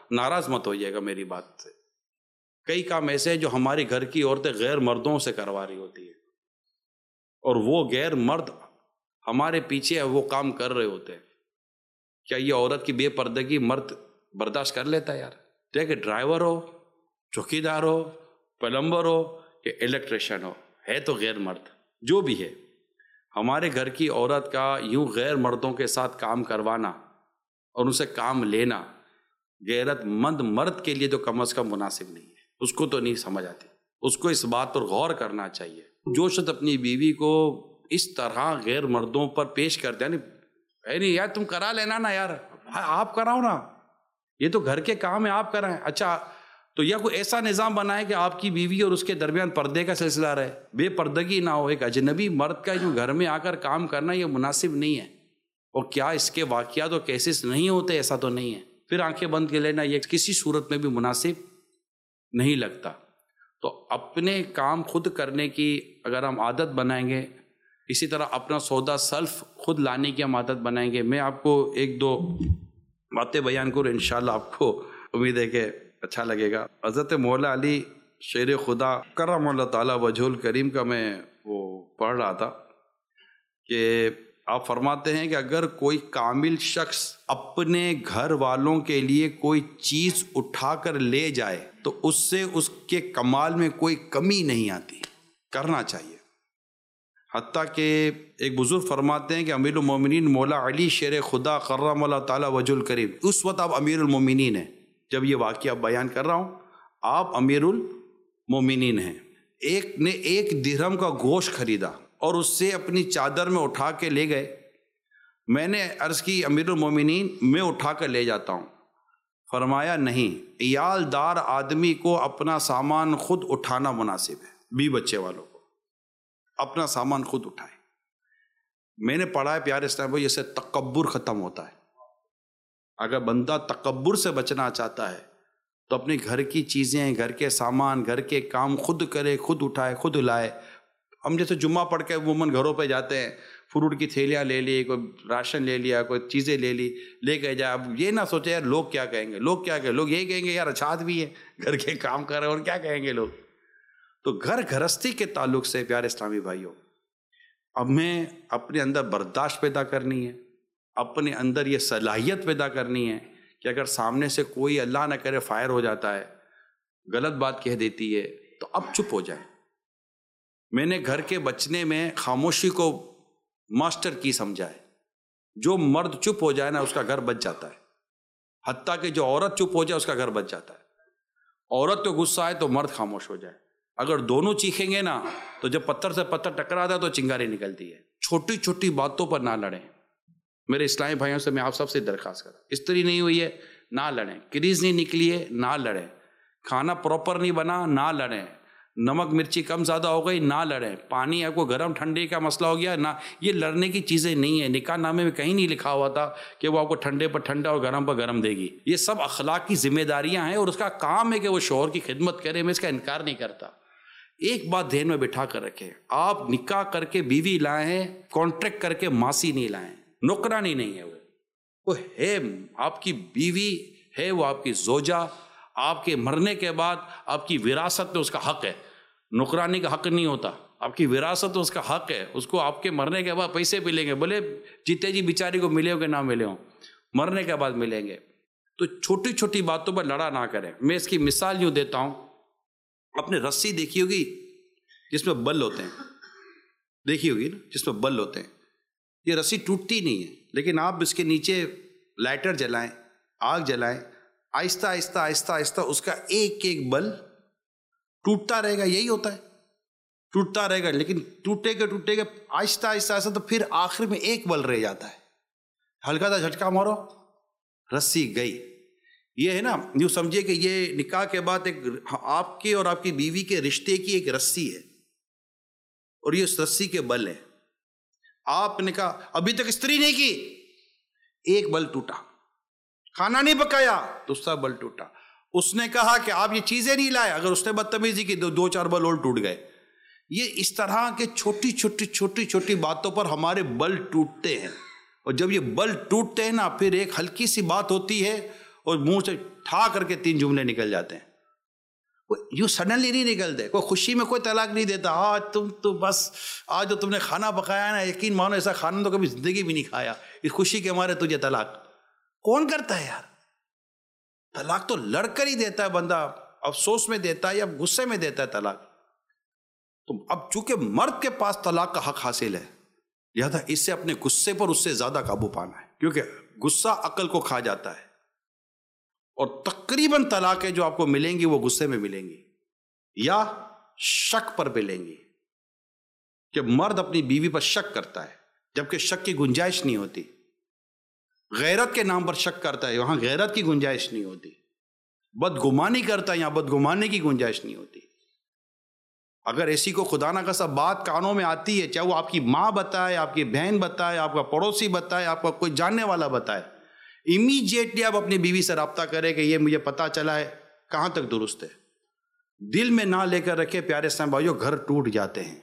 ناراض مت ہوئیے گا میری بات سے. کئی کام ایسے ہیں جو ہماری گھر کی عورتیں غیر مردوں سے کروا رہی ہوتی ہیں, اور وہ غیر مرد ہمارے پیچھے وہ کام کر رہے ہوتے ہیں. کیا یہ عورت کی بے پردگی مرد برداشت کر لیتا ہے یار؟ دیکھ, ڈرائیور ہو, چوکیدار ہو, پلمبر ہو کہ الیکٹریشین ہو, ہے تو غیر مرد. جو بھی ہے, ہمارے گھر کی عورت کا یوں غیر مردوں کے ساتھ کام کروانا اور ان سے کام لینا غیرت مند مرد کے لیے تو کم از کم مناسب نہیں ہے. اس کو تو نہیں سمجھ آتی. اس کو اس بات پر غور کرنا چاہیے. جو شخص اپنی بیوی کو اس طرح غیر مردوں پر پیش کرتے ہیں, نہیں یار تم کرا لینا نا یار, آپ کراؤ نا, یہ تو گھر کے کام ہے آپ کرائیں. اچھا تو یا کوئی ایسا نظام بنائے کہ آپ کی بیوی اور اس کے درمیان پردے کا سلسلہ رہے, بے پردگی نہ ہو. ایک اجنبی مرد کا جو گھر میں آ کر کام کرنا یہ مناسب نہیں ہے. اور کیا اس کے واقعات اور کیسز نہیں ہوتے؟ ایسا تو نہیں ہے. پھر آنکھیں بند کر لینا یہ کسی صورت میں بھی مناسب نہیں لگتا. تو اپنے کام خود کرنے کی اگر ہم عادت بنائیں گے, اسی طرح اپنا سودا سلف خود لانے کی ہم عادت بنائیں گے. میں آپ کو ایک دو باتیں بیان کروں, انشاءاللہ آپ کو امید ہے کہ اچھا لگے گا. حضرت مولا علی شیر خدا کرم اللہ تعالیٰ وجہ الکریم کا میں وہ پڑھ رہا تھا کہ آپ فرماتے ہیں کہ اگر کوئی کامل شخص اپنے گھر والوں کے لیے کوئی چیز اٹھا کر لے جائے تو اس سے اس کے کمال میں کوئی کمی نہیں آتی. کرنا چاہیے. حتیٰ کہ ایک بزرگ فرماتے ہیں کہ امیر المومنین مولا علی شیر خدا کرم اللہ تعالیٰ وجہ الکریم, اس وقت آپ امیر المومنین ہیں جب یہ واقعہ بیان کر رہا ہوں, آپ امیر المومنین ہیں. ایک نے ایک درہم کا گوشت خریدا اور اس سے اپنی چادر میں اٹھا کے لے گئے. میں نے عرض کی امیر المومنین میں اٹھا کر لے جاتا ہوں. فرمایا نہیں, عیال دار آدمی کو اپنا سامان خود اٹھانا مناسب ہے. بی بچے والوں کو اپنا سامان خود اٹھائے. میں نے پڑھا ہے پیارے اسلام بھائی, اسے تکبر ختم ہوتا ہے. اگر بندہ تکبر سے بچنا چاہتا ہے تو اپنے گھر کی چیزیں, گھر کے سامان, گھر کے کام خود کرے, خود اٹھائے, خود لائے. ہم جیسے جمعہ پڑھ کے عموماً گھروں پہ جاتے ہیں, فروٹ کی تھیلیاں لے لی, کوئی راشن لے لیا, کوئی چیزیں لے لی, لے کے جائے. اب یہ نہ سوچے یار لوگ کیا کہیں گے, لوگ کیا کہیں, لوگ یہی کہیں گے یار اچھا آدمی ہے, گھر کے کام کر رہے ہیں, اور کیا کہیں گے لوگ. تو گھر گھرستی کے تعلق سے پیارے اسلامی بھائیوں, ہمیں اپنے اندر برداشت پیدا کرنی ہے, اپنے اندر یہ صلاحیت پیدا کرنی ہے کہ اگر سامنے سے کوئی اللہ نہ کرے فائر ہو جاتا ہے, غلط بات کہہ دیتی ہے, تو اب چپ ہو جائے. میں نے گھر کے بچنے میں خاموشی کو ماسٹر کی سمجھا ہے. جو مرد چپ ہو جائے نا اس کا گھر بچ جاتا ہے. حتیٰ کہ جو عورت چپ ہو جائے اس کا گھر بچ جاتا ہے. عورت کو غصہ آئے تو مرد خاموش ہو جائے. اگر دونوں چیخیں گے نا تو جب پتھر سے پتھر ٹکراتا ہے تو چنگاری نکلتی ہے. چھوٹی چھوٹی باتوں پر نہ لڑیں. میرے اسلامی بھائیوں سے میں آپ سب سے درخواست کروں, استری نہیں ہوئی ہے نہ لڑیں, کریز نہیں نکلی ہے نہ لڑیں, کھانا پراپر نہیں بنا نہ لڑیں, نمک مرچی کم زیادہ ہو گئی نہ لڑیں, پانی آپ کو گرم ٹھنڈے کا مسئلہ ہو گیا نہ. یہ لڑنے کی چیزیں نہیں ہیں. نکاح نامے میں کہیں نہیں لکھا ہوا تھا کہ وہ آپ کو ٹھنڈے پر ٹھنڈا اور گرم پر گرم دے گی. یہ سب اخلاق کی ذمہ داریاں ہیں اور اس کا کام ہے کہ وہ شوہر کی خدمت کرے. میں اس کا انکار نہیں کرتا. ایک بات ذہن میں بٹھا کر رکھیں, آپ نکاح کر کے بیوی لائے ہیں, کانٹریکٹ کر کے ماسی نہیں لائیں, نوکرانی نہیں ہے. وہ وہ ہے آپ کی بیوی ہے, وہ آپ کی زوجہ. آپ کے مرنے کے بعد آپ کی وراثت میں اس کا حق ہے. نوکرانی کا حق نہیں ہوتا. آپ کی وراثت اس کا حق ہے. اس کو آپ کے مرنے کے بعد پیسے ملیں گے, بولے جیتے جی بیچاری کو ملے ہو کہ نہ ملے ہوں, مرنے کے بعد ملیں گے. تو چھوٹی چھوٹی باتوں پر لڑا نہ کریں. میں اس کی مثال یوں دیتا ہوں, اپنے رسی دیکھی ہوگی جس میں بل ہوتے ہیں, دیکھی ہوگی نا جس میں بل ہوتے ہیں. یہ رسی ٹوٹتی نہیں ہے, لیکن آپ اس کے نیچے لائٹر جلائیں, آگ جلائیں, آہستہ آہستہ آہستہ آہستہ اس کا ایک ایک بل ٹوٹتا رہے گا. یہی ہوتا ہے, ٹوٹتا رہے گا, لیکن ٹوٹے گا ٹوٹے گا آہستہ آہستہ آہستہ تو پھر آخر میں ایک بل رہ جاتا ہے. ہلکا سا جھٹکا مارو, رسی گئی. یہ ہے نا, یوں سمجھیے کہ یہ نکاح کے بعد ایک آپ کے اور آپ کی بیوی کے رشتے کی ایک رسی ہے, اور یہ اس رسی کے بل ہے. آپ نے کہا ابھی تک استری نہیں کی, ایک بل ٹوٹا. کھانا نہیں پکایا, دوسرا بل ٹوٹا. اس نے کہا کہ آپ یہ چیزیں نہیں لائے, اگر اس نے بدتمیزی کی دو, دو چار بل اور ٹوٹ گئے. یہ اس طرح کے چھوٹی چھوٹی چھوٹی چھوٹی باتوں پر ہمارے بل ٹوٹتے ہیں, اور جب یہ بل ٹوٹتے ہیں نا پھر ایک ہلکی سی بات ہوتی ہے اور منہ سے ٹھا کر کے تین جملے نکل جاتے ہیں. یوں سڈنلی نہیں نکلتے. کوئی خوشی میں کوئی طلاق نہیں دیتا. آج تم تو بس آج جو تم نے کھانا پکایا نا, یقین مانو ایسا کھانا تو کبھی زندگی بھی نہیں کھایا, اس خوشی کے مارے تجھے طلاق. کون کرتا ہے یار؟ طلاق تو لڑ کر ہی دیتا ہے بندہ, افسوس میں دیتا ہے یا غصے میں دیتا ہے طلاق. تو اب چونکہ مرد کے پاس طلاق کا حق حاصل ہے, لہذا اس سے اپنے غصے پر اس سے زیادہ قابو پانا ہے, کیونکہ غصہ عقل کو کھا جاتا ہے. اور تقریباً طلاقیں جو آپ کو ملیں گی وہ غصے میں ملیں گی یا شک پر ملیں گی, کہ مرد اپنی بیوی پر شک کرتا ہے جبکہ شک کی گنجائش نہیں ہوتی. غیرت کے نام پر شک کرتا ہے, وہاں غیرت کی گنجائش نہیں ہوتی. بدگمانی کرتا ہے, یہاں بدگمانی کی گنجائش نہیں ہوتی. اگر ایسی کو خدا نہ خواستہ بات کانوں میں آتی ہے, چاہے وہ آپ کی ماں بتائے, آپ کی بہن بتائے, آپ کا پڑوسی بتائے, آپ کا کوئی جاننے والا بتائے, امیجیٹلی آپ اپنی بیوی سے رابطہ کریں کہ یہ مجھے پتا چلا ہے, کہاں تک درست ہے. دل میں نہ لے کر رکھے پیارے اسلام بھائیو, گھر ٹوٹ جاتے ہیں.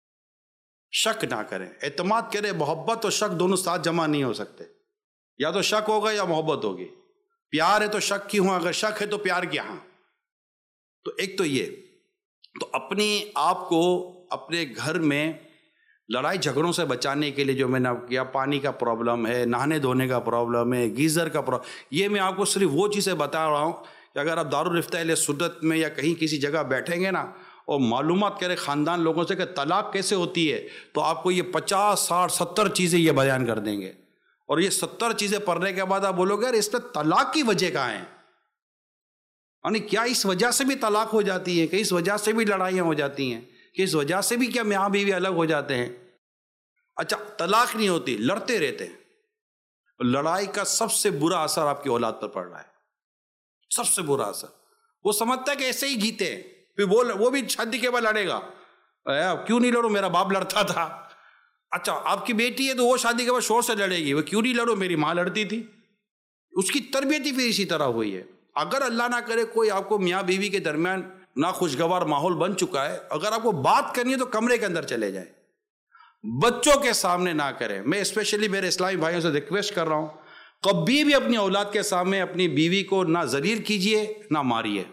شک نہ کریں, اعتماد کریں. محبت اور شک دونوں ساتھ جمع نہیں ہو سکتے, یا تو شک ہوگا یا محبت ہوگی. پیار ہے تو شک کی ہوں, اگر شک ہے تو پیار کی ہاں. تو ایک تو یہ, تو اپنے آپ کو اپنے گھر میں لڑائی جھگڑوں سے بچانے کے لیے جو میں نے کیا, پانی کا پرابلم ہے, نہانے دھونے کا پرابلم ہے, گیزر کا پرابلم, یہ میں آپ کو صرف وہ چیزیں بتا رہا ہوں کہ اگر آپ دارالفتہ اہل سنت میں یا کہیں کسی جگہ بیٹھیں گے نا اور معلومات کریں خاندان لوگوں سے کہ طلاق کیسے ہوتی ہے, تو آپ کو یہ پچاس ساٹھ ستر چیزیں یہ بیان کر دیں گے. اور یہ ستر چیزیں پڑھنے کے بعد آپ بولو گے یار اس پہ طلاق کی وجہ کہاں ہے, یعنی کیا اس وجہ سے بھی طلاق ہو جاتی ہے, کہ اس وجہ سے بھی لڑائیاں ہو جاتی ہیں, کہ اس وجہ سے بھی کیا میاں بیوی الگ ہو جاتے ہیں. اچھا طلاق نہیں ہوتی, لڑتے رہتے ہیں. لڑائی کا سب سے برا اثر آپ کی اولاد پر پڑ رہا ہے, سب سے برا اثر. وہ سمجھتا ہے کہ ایسے ہی جیتے ہیں, پھر وہ وہ بھی شادی کے بعد لڑے گا, کیوں نہیں لڑو, میرا باپ لڑتا تھا. اچھا آپ کی بیٹی ہے تو وہ شادی کے بعد شور سے لڑے گی, وہ کیوں نہیں لڑو, میری ماں لڑتی تھی. اس کی تربیت ہی پھر اسی طرح ہوئی ہے. اگر اللہ نہ کرے کوئی آپ کو میاں بیوی کے درمیان ناخوشگوار ماحول بن چکا ہے, اگر آپ کو بات کرنی ہے تو کمرے کے اندر چلے جائیں, بچوں کے سامنے نہ کریں. میں اسپیشلی میرے اسلامی بھائیوں سے ریکویسٹ کر رہا ہوں, کبھی بھی اپنی اولاد کے سامنے اپنی بیوی کو نہ ذلیل کیجیے نہ ماریے,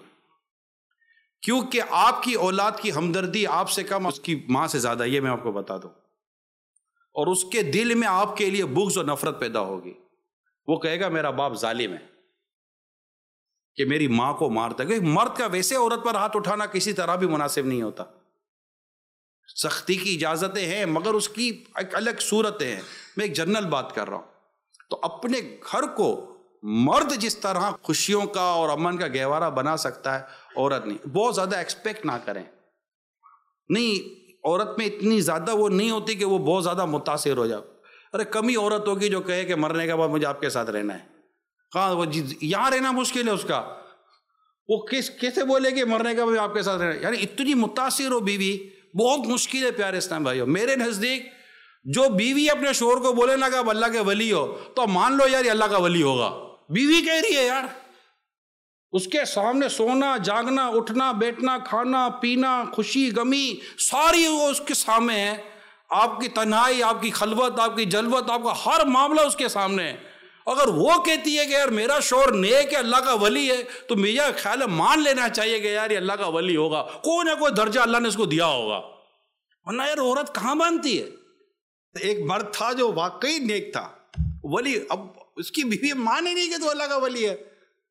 کیونکہ آپ کی اولاد کی ہمدردی آپ سے کم اس کی ماں سے زیادہ, یہ میں آپ کو بتا دوں. اور اس کے دل میں آپ کے لیے بغض و نفرت پیدا ہوگی. وہ کہے گا میرا باپ ظالم ہے کہ میری ماں کو مارتا ہے. مرد کا ویسے عورت پر ہاتھ اٹھانا کسی طرح بھی مناسب نہیں ہوتا. سختی کی اجازتیں ہیں مگر اس کی ایک الگ صورتیں ہیں. میں ایک جنرل بات کر رہا ہوں. تو اپنے گھر کو مرد جس طرح خوشیوں کا اور امن کا گہوارہ بنا سکتا ہے, عورت نہیں. بہت زیادہ ایکسپیکٹ نہ کریں. نہیں, عورت میں اتنی زیادہ وہ نہیں ہوتی کہ وہ بہت زیادہ متاثر ہو جائے. ارے کم ہی عورت ہوگی جو کہے کہ مرنے کے بعد مجھے آپ کے ساتھ رہنا ہے. کہاں وہ یہاں رہنا مشکل ہے اس کا, وہ کس کیسے بولے کہ مرنے کے بعد آپ کے ساتھ رہنا ہے. یعنی اتنی متاثر ہو بیوی, بہت مشکل ہے پیارے اسلام بھائیو. میرے نزدیک جو بیوی اپنے شوہر کو بولے نا کہ اب اللہ کے ولی ہو, تو مان لو یار یہ اللہ کا ولی ہوگا. بیوی کہہ رہی ہے یار, اس کے سامنے سونا جاگنا اٹھنا بیٹھنا کھانا پینا خوشی غمی ساری وہ اس کے سامنے ہے. آپ کی تنہائی, آپ کی خلوت, آپ کی جلوت, آپ کا ہر معاملہ اس کے سامنے ہے. اگر وہ کہتی ہے کہ یار میرا شوہر نیک ہے اللہ کا ولی ہے, تو میرا خیال ہے مان لینا چاہیے کہ یار یہ اللہ کا ولی ہوگا. کوئی نہ کوئی درجہ اللہ نے اس کو دیا ہوگا, ورنہ یار عورت کہاں مانتی ہے. ایک مرد تھا جو واقعی نیک تھا, ولی, اب اس کی بیوی مان ہی نہیں کہ تو اللہ کا ولی ہے.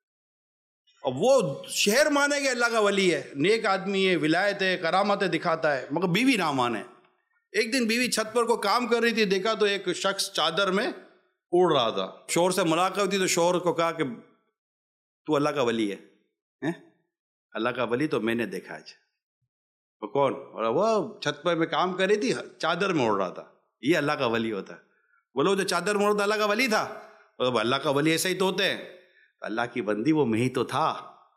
اب وہ شہر مانے کہ اللہ کا ولی ہے, نیک آدمی ہے, ولایت ہے, کرامتیں دکھاتا ہے, مگر بیوی نہ مانے. ایک دن بیوی چھت پر کو کام کر رہی تھی, دیکھا تو ایک شخص چادر میں اڑ رہا تھا. شوہر سے ملاقات ہوئی تو شوہر کو کہا کہ تو اللہ کا ولی ہے. اللہ کا ولی تو میں نے دیکھا آج. وہ کون؟ وہ چھت پر میں کام کر رہی تھی, چادر میں اڑ رہا تھا, یہ اللہ کا ولی ہوتا ہے. بولو جو چادر میں اڑتا اللہ کا ولی تھا؟ اللہ کا ولی ایسا ہی تو ہوتے ہیں. اللہ کی بندی وہ میں ہی تو تھا.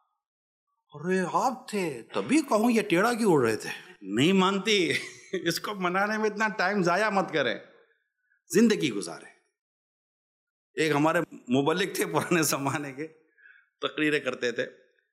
ارے آپ تھے, تبھی کہوں یہ ٹیڑھا کیوں اڑ رہے تھے. نہیں مانتی, اس کو منانے میں اتنا ٹائم ضائع مت کریں, زندگی گزاریں. ایک ہمارے مبلغ تھے پرانے زمانے کے, تقریریں کرتے تھے.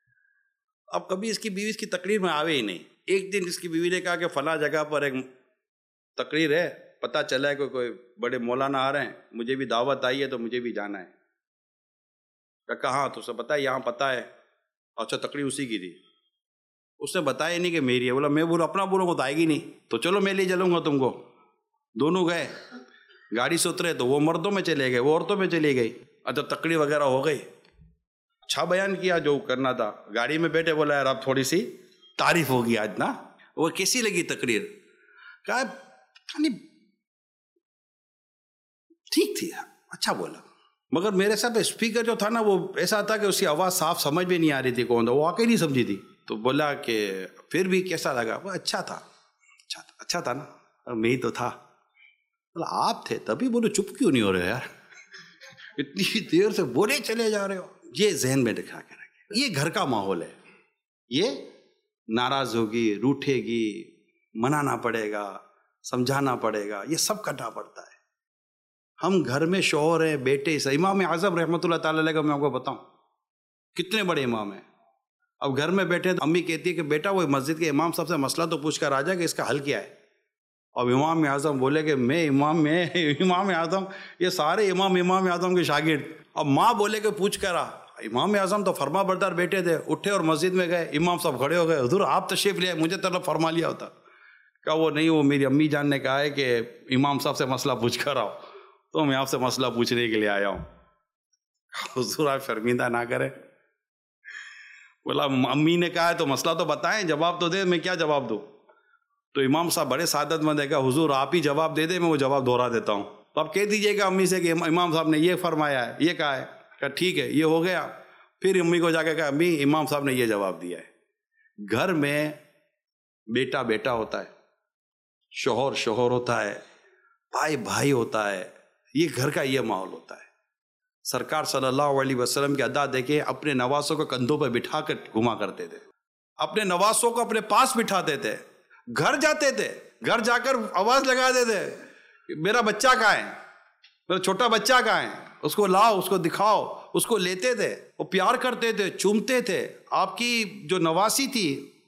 اب کبھی اس کی بیوی اس کی تقریر میں آوے ہی نہیں. ایک دن اس کی بیوی نے کہا کہ فلاں جگہ پر ایک تقریر ہے, پتہ چلا ہے کہ کوئی بڑے مولانا آ رہے ہیں, مجھے بھی دعوت آئی ہے تو مجھے بھی جانا ہے. کہ کہاں؟ تو اسے بتایا یہاں پتہ ہے. اچھا تکڑی اسی کی تھی. اس نے بتایا نہیں کہ میری ہے. بولا میں بولوں اپنا بولوں گا تو آئے گی نہیں, تو چلو میں لے چلوں گا تم کو. دونوں گئے, گاڑی سے اترے تو وہ مردوں میں چلے گئے, وہ عورتوں میں چلی گئی. اچھا تکڑی وغیرہ ہو گئی, اچھا بیان کیا جو کرنا تھا. گاڑی میں بیٹھے بولا یار اب تھوڑی سی تعریف ہوگی آج نا. وہ کیسی لگی تقریر؟ کہا ٹھیک تھی, اچھا بولا, مگر میرے ساتھ اسپیکر جو تھا نا وہ ایسا تھا کہ اس کی آواز صاف سمجھ میں نہیں آ رہی تھی کون تھا, وہ واقعی نہیں سمجھی تھی. تو بولا کہ پھر بھی کیسا لگا؟ وہ اچھا تھا. اچھا تھا اچھا تھا نا, میں ہی تو تھا. بولا آپ تھے تبھی. بولو چپ کیوں نہیں ہو رہے یار, اتنی دیر سے بولے چلے جا رہے ہو. یہ ذہن میں دکھا کے رکھے, یہ گھر کا ماحول ہے. یہ ناراض ہوگی, روٹھے گی, منانا پڑے گا, سمجھانا پڑے گا, یہ سب کرنا پڑتا ہے. ہم گھر میں شوہر ہیں, بیٹے. امام اعظم رحمۃ اللہ تعالی علیہ کا میں آپ کو بتاؤں کتنے بڑے امام ہیں. اب گھر میں بیٹھے تو امی کہتی ہے کہ بیٹا وہ مسجد کے امام صاحب سے مسئلہ تو پوچھ کر آ جائے کہ اس کا حل کیا ہے. اب امام اعظم بولے کہ میں امام میں امام اعظم, یہ سارے امام امام اعظم کے شاگرد. اب ماں بولے کہ پوچھ کر آ. امام اعظم تو فرما بردار بیٹے تھے, اٹھے اور مسجد میں گئے. امام صاحب کھڑے ہو گئے, حضور آپ تشریف لے, مجھے طرف فرما لیا ہوتا. کہا وہ نہیں, وہ میری امی جان نے کہا ہے کہ امام صاحب سے مسئلہ پوچھ کر آؤ, تو میں آپ سے مسئلہ پوچھنے کے لیے آیا ہوں. حضور آپ شرمندہ نہ کریں. بولا امی نے کہا ہے تو مسئلہ تو بتائیں, جواب تو دے, میں کیا جواب دوں. تو امام صاحب بڑے سعادت مند ہے, کہ حضور آپ ہی جواب دے دیں, میں وہ جواب دہرا دیتا ہوں. تو آپ کہہ دیجئے گا امی سے کہ امام صاحب نے یہ فرمایا ہے, یہ کہا ہے. کہ ٹھیک ہے, یہ ہو گیا. پھر امی کو جا کے کہا امی امام صاحب نے یہ جواب دیا ہے. گھر میں بیٹا بیٹا ہوتا ہے, شوہر شوہر ہوتا ہے, بھائی بھائی ہوتا ہے. یہ گھر کا یہ ماحول ہوتا ہے. سرکار صلی اللہ علیہ وسلم کی ادا دیکھیں, اپنے نواسوں کو کندھوں پہ بٹھا کر گھما کرتے تھے, اپنے نواسوں کو اپنے پاس بٹھاتے تھے. گھر جاتے تھے, گھر جا کر آواز لگاتے تھے میرا بچہ کہاں ہے, میرا چھوٹا بچہ کہاں ہے, اس کو لاؤ, اس کو دکھاؤ. اس کو لیتے تھے, وہ پیار کرتے تھے, چومتے تھے. آپ کی جو نواسی تھی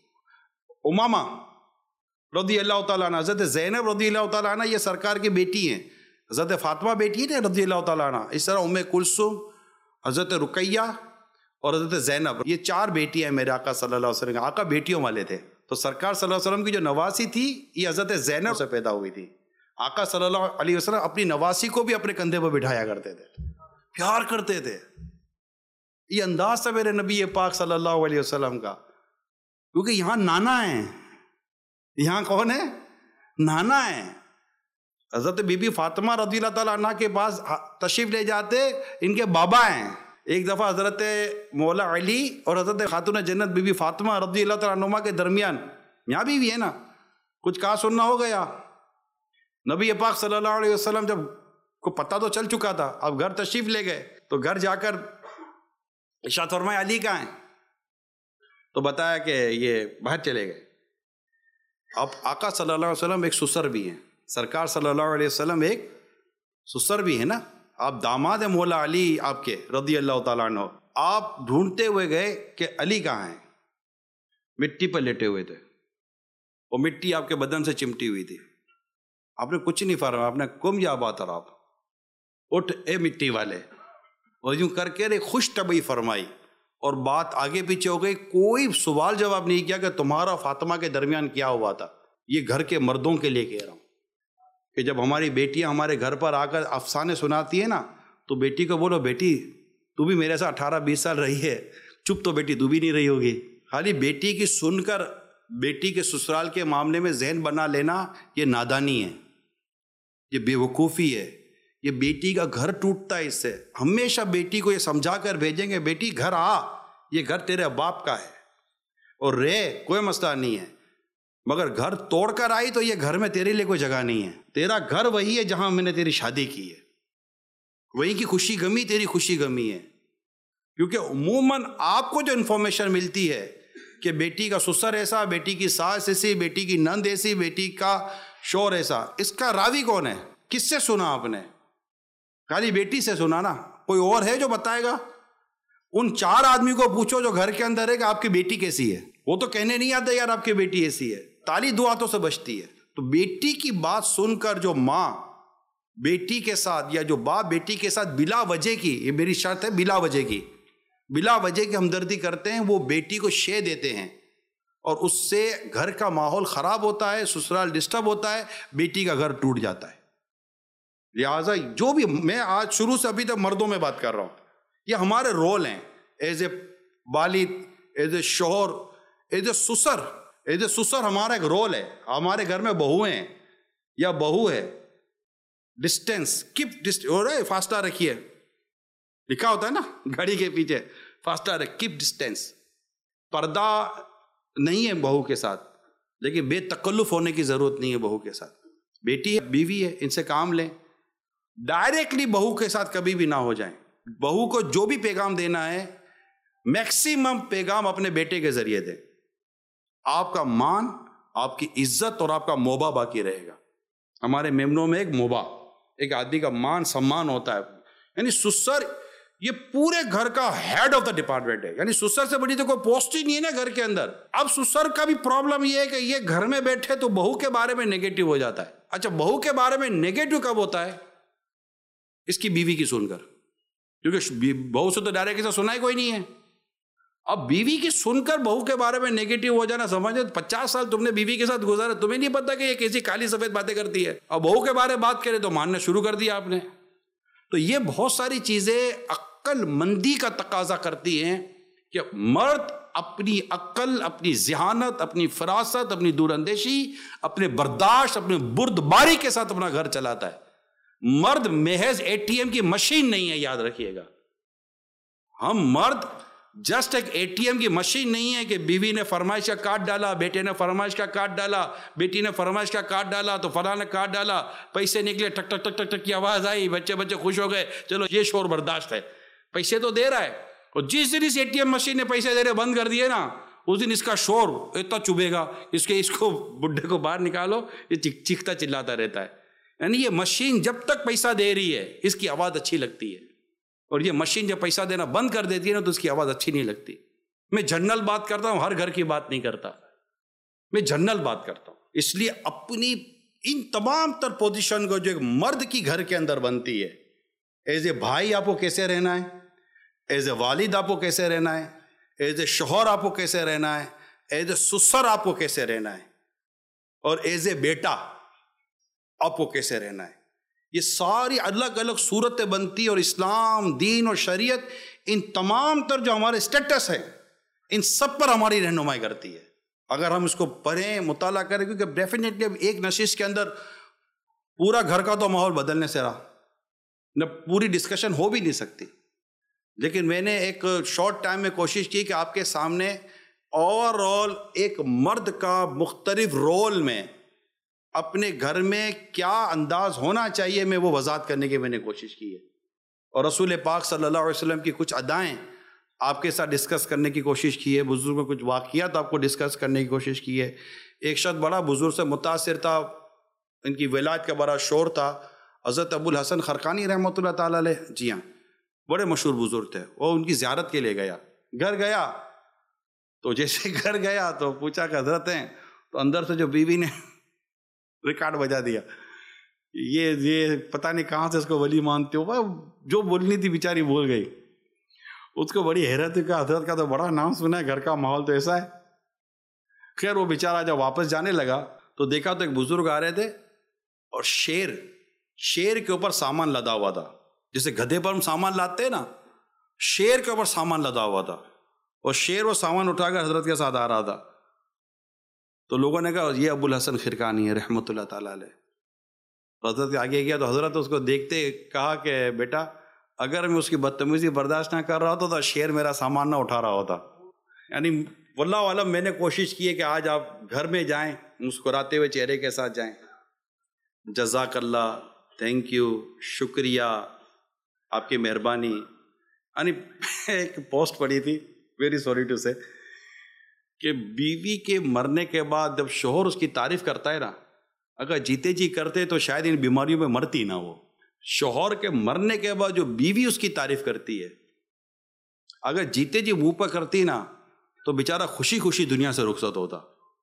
امامہ رضی اللہ تعالیٰ عنہ, حضرت زینب رضی اللہ تعالیٰ عنہ, یہ سرکار کی بیٹی ہیں. حضرت فاطمہ بیٹی ہے رضی اللہ تعالیٰ عنہ. اس طرح ام کلثوم, حضرت رقیہ اور حضرت زینب, یہ چار بیٹی ہیں میرے آقا صلی اللہ علیہ وسلم. آقا بیٹیوں والے تھے. تو سرکار صلی اللہ علیہ وسلم کی جو نواسی تھی یہ حضرت زینب سے پیدا ہوئی تھی. آقا صلی اللہ علیہ وسلم اپنی نواسی کو بھی اپنے کندھے پر بٹھایا کرتے تھے, پیار کرتے تھے. یہ انداز تھا میرے نبی پاک صلی اللہ علیہ وسلم کا. کیونکہ یہاں نانا ہیں. یہاں کون ہے؟ نانا ہیں. حضرت بی بی فاطمہ رضی اللہ تعالیٰ عنہ کے پاس تشریف لے جاتے, ان کے بابا ہیں. ایک دفعہ حضرت مولا علی اور حضرت خاتون جنت بی بی فاطمہ رضی اللہ تعالیٰ عنہ کے درمیان یہاں بھی بھی ہے نا کچھ کہا سننا ہو گیا. نبی پاک صلی اللہ علیہ وسلم جب کو پتہ تو چل چکا تھا, اب گھر تشریف لے گئے. تو گھر جا کر ارشاد فرمایا علی کہاں ہیں, تو بتایا کہ یہ باہر چلے گئے. اب آقا صلی اللہ علیہ وسلم ایک سسر بھی ہیں, سرکار صلی اللہ علیہ وسلم ایک سسر بھی ہے نا. آپ داماد ہیں مولا علی آپ کے رضی اللہ تعالیٰ عنہ. آپ ڈھونڈتے ہوئے گئے کہ علی کہاں ہیں. مٹی پر لیٹے ہوئے تھے, وہ مٹی آپ کے بدن سے چمٹی ہوئی تھی. آپ نے کچھ نہیں فرمایا, آپ نے کم یا بات آپ اٹھ اے مٹی والے, اور یوں کر کے خوش طبعی فرمائی, اور بات آگے پیچھے ہو گئی. کوئی سوال جواب نہیں کیا کہ تمہارا فاطمہ کے درمیان کیا ہوا تھا. یہ گھر کے مردوں کے لیے کہہ رہا ہوں کہ جب ہماری بیٹیاں ہمارے گھر پر آ کر افسانے سناتی ہیں نا, تو بیٹی کو بولو بیٹی تو بھی میرے ساتھ اٹھارہ بیس سال رہی ہے, چپ تو بیٹی تو بھی نہیں رہی ہوگی. خالی بیٹی کی سن کر بیٹی کے سسرال کے معاملے میں ذہن بنا لینا یہ نادانی ہے, یہ بے وقوفی ہے. یہ بیٹی کا گھر ٹوٹتا ہے اس سے. ہمیشہ بیٹی کو یہ سمجھا کر بھیجیں گے بیٹی گھر آ, یہ گھر تیرے باپ کا ہے اور رہ, کوئی مسئلہ نہیں ہے. مگر گھر توڑ کر آئی تو یہ گھر میں تیرے لیے کوئی جگہ نہیں ہے. تیرا گھر وہی ہے جہاں میں نے تیری شادی کی ہے, وہی کی خوشی غمی تیری خوشی غمی ہے. کیونکہ عموماً آپ کو جو انفارمیشن ملتی ہے کہ بیٹی کا سسر ایسا, بیٹی کی ساس ایسی, بیٹی کی نند ایسی, بیٹی کا شوہر ایسا, اس کا راوی کون ہے؟ کس سے سنا آپ نے؟ خالی بیٹی سے سنا نا, کوئی اور ہے جو بتائے گا؟ ان چار آدمی کو پوچھو جو گھر کے اندر ہے کہ آپ کی بیٹی کیسی ہے, وہ تو کہنے نہیں آتے یار آپ کی بیٹی ایسی ہے. تالی دو ہاتھوں سے بچتی ہے. تو بیٹی کی بات سن کر جو ماں بیٹی کے ساتھ یا جو باپ بیٹی کے ساتھ بلا وجہ کی, یہ میری شرط ہے بلا وجہ کی, بلا وجہ کی ہمدردی کرتے ہیں، وہ بیٹی کو شے دیتے ہیں اور اس سے گھر کا ماحول خراب ہوتا ہے، سسرال ڈسٹرب ہوتا ہے، بیٹی کا گھر ٹوٹ جاتا ہے۔ لہٰذا جو بھی میں آج شروع سے ابھی تک مردوں میں بات کر رہا ہوں، یہ ہمارے رول ہیں ایز اے والد، ایز اے شوہر، ایز اے سسر۔ ایز اے سسر ہمارا ایک رول ہے، ہمارے گھر میں بہویں ہیں یا بہو ہے، ڈسٹینس کیپ ڈسٹینس، فاصلہ رکھیے، لکھا ہوتا ہے نا گھڑی کے پیچھے فاصلہ رکھ، کیپ ڈسٹینس۔ پردہ نہیں ہے بہو کے ساتھ، لیکن بے تکلف ہونے کی ضرورت نہیں ہے بہو کے ساتھ۔ بیٹی ہے، بیوی ہے، ان سے کام لیں، ڈائریکٹلی بہو کے ساتھ کبھی بھی نہ ہو جائیں۔ بہو کو جو بھی پیغام دینا ہے میکسیمم پیغام اپنے بیٹے کے ذریعے دیں، آپ کا مان، آپ کی عزت اور آپ کا موبا باقی رہے گا۔ ہمارے میمنوں میں ایک موبا، ایک آدمی کا مان سمان ہوتا ہے، یعنی سسر یہ پورے گھر کا ہیڈ آف دا ڈپارٹمنٹ ہے، یعنی سسر سے بڑی تو کوئی پوسٹ ہی نہیں ہے نا گھر کے اندر۔ اب سسر کا بھی پرابلم یہ ہے کہ یہ گھر میں بیٹھے تو بہو کے بارے میں نیگیٹو ہو جاتا ہے۔ اچھا، بہو کے بارے میں نیگیٹو کب ہوتا ہے؟ اس کی بیوی کی سن کر، کیونکہ بہو سے تو ڈائریکٹ ایسا سنا ہی کوئی نہیں ہے۔ اب بیوی کی سن کر بہو کے بارے میں نیگیٹو ہو جانا، سمجھے پچاس سال تم نے بیوی کے ساتھ گزارے، تمہیں نہیں پتا کہ یہ کیسی کالی سفید باتیں کرتی ہے، اور بہو کے بارے میں بات کرے تو ماننا شروع کر دیا آپ نے۔ تو یہ بہت ساری چیزیں عقل مندی کا تقاضا کرتی ہیں کہ مرد اپنی عقل، اپنی ذہانت، اپنی فراست، اپنی دور اندیشی، اپنے برداشت، اپنے بردباری کے ساتھ اپنا گھر چلاتا ہے۔ مرد محض اے ٹی ایم کی مشین نہیں ہے، یاد رکھیے گا۔ ہم مرد جسٹ ایک اے ٹی ایم کی مشین نہیں ہے کہ بیوی نے فرمائش کا کارڈ ڈالا، بیٹے نے فرمائش کا کارڈ ڈالا، بیٹی نے فرمائش کا کارڈ ڈالا تو فلاں نے کارڈ ڈالا، پیسے نکلے، ٹک ٹک ٹک ٹک ٹک کی آواز آئی، بچے بچے خوش ہو گئے، چلو یہ شور برداشت ہے، پیسے تو دے رہا ہے۔ اور جس دن اس اے ٹی ایم مشین نے پیسے دے رہے بند کر دیے نا، اس دن اس کا شور اتنا چبھے گا، اس کے اس کو بڈھے کو باہر نکالو، یہ چیختا چلاتا رہتا ہے۔ یعنی یہ مشین جب تک پیسہ دے رہی ہے اس کی آواز اچھی لگتی ہے، اور یہ مشین جب پیسہ دینا بند کر دیتی ہے نا تو اس کی آواز اچھی نہیں لگتی۔ میں جنرل بات کرتا ہوں، ہر گھر کی بات نہیں کرتا، میں جنرل بات کرتا ہوں۔ اس لیے اپنی ان تمام تر پوزیشن کو جو ایک مرد کی گھر کے اندر بنتی ہے، ایز اے بھائی آپ کو کیسے رہنا ہے، ایز اے والد آپ کو کیسے رہنا ہے، ایز اے شوہر آپ کو کیسے رہنا ہے، ایز اے سسر آپ کو کیسے رہنا ہے، اور ایز اے بیٹا آپ کو کیسے رہنا ہے، یہ ساری الگ الگ صورتیں بنتی، اور اسلام، دین اور شریعت ان تمام تر جو ہمارے اسٹیٹس ہیں ان سب پر ہماری رہنمائی کرتی ہے۔ اگر ہم اس کو پڑھیں، مطالعہ کریں، کیونکہ ڈیفینیٹلی ایک نشست کے اندر پورا گھر کا تو ماحول بدلنے سے رہا نہ، پوری ڈسکشن ہو بھی نہیں سکتی، لیکن میں نے ایک شارٹ ٹائم میں کوشش کی کہ آپ کے سامنے اوور آل ایک مرد کا مختلف رول میں اپنے گھر میں کیا انداز ہونا چاہیے میں وہ وضاحت کرنے کی میں نے کوشش کی ہے، اور رسول پاک صلی اللہ علیہ وسلم کی کچھ ادائیں آپ کے ساتھ ڈسکس کرنے کی کوشش کی ہے، بزرگ میں کچھ واقعات آپ کو ڈسکس کرنے کی کوشش کی ہے۔ ایک شخص بڑا بزرگ سے متاثر تھا، ان کی ولایت کا بڑا شور تھا، حضرت ابو الحسن خرقانی رحمۃ اللہ تعالیٰ علیہ، جی ہاں بڑے مشہور بزرگ تھے، وہ ان کی زیارت کے لیے گیا، گھر گیا تو جیسے گھر گیا تو پوچھا کہ حضرت ہیں، تو اندر سے جو بیوی نے ریکارڈ بجا دیا، یہ یہ پتہ نہیں کہاں سے اس کو ولی مانتے ہو، جو بولنی تھی بیچاری بول گئی۔ اس کو بڑی حیرت ہے کہ حضرت کا تو بڑا نام سنا ہے، گھر کا ماحول تو ایسا ہے۔ خیر وہ بیچارہ جب واپس جانے لگا تو دیکھا تو ایک بزرگ آ رہے تھے، اور شیر شیر کے اوپر سامان لدا ہوا تھا، جیسے گدھے پر ہم سامان لاتے ہیں نا، شیر کے اوپر سامان لدا ہوا تھا، اور شیر وہ سامان اٹھا کر حضرت کے ساتھ آ رہا تھا۔ تو لوگوں نے کہا یہ ابو الحسن خرقانی ہے رحمۃ اللہ تعالیٰ علیہ۔ حضرت کے آگے گیا تو حضرت اس کو دیکھتے کہا کہ بیٹا اگر میں اس کی بدتمیزی برداشت نہ کر رہا ہوتا تو شیر میرا سامان نہ اٹھا رہا ہوتا۔ یعنی واللہ عالم میں نے کوشش کی ہے کہ آج آپ گھر میں جائیں مسکراتے ہوئے چہرے کے ساتھ جائیں، جزاک اللہ، تھینک یو، شکریہ، آپ کی مہربانی۔ یعنی ایک پوسٹ پڑھی تھی، ویری سوری ٹو سے، کہ بیوی کے مرنے کے بعد جب شوہر اس کی تعریف کرتا ہے نا، اگر جیتے جی کرتے تو شاید ان بیماریوں میں مرتی نہ وہ۔ شوہر کے مرنے کے بعد جو بیوی اس کی تعریف کرتی ہے، اگر جیتے جی منہ پہ کرتی نا تو بیچارہ خوشی خوشی دنیا سے رخصت ہوتا۔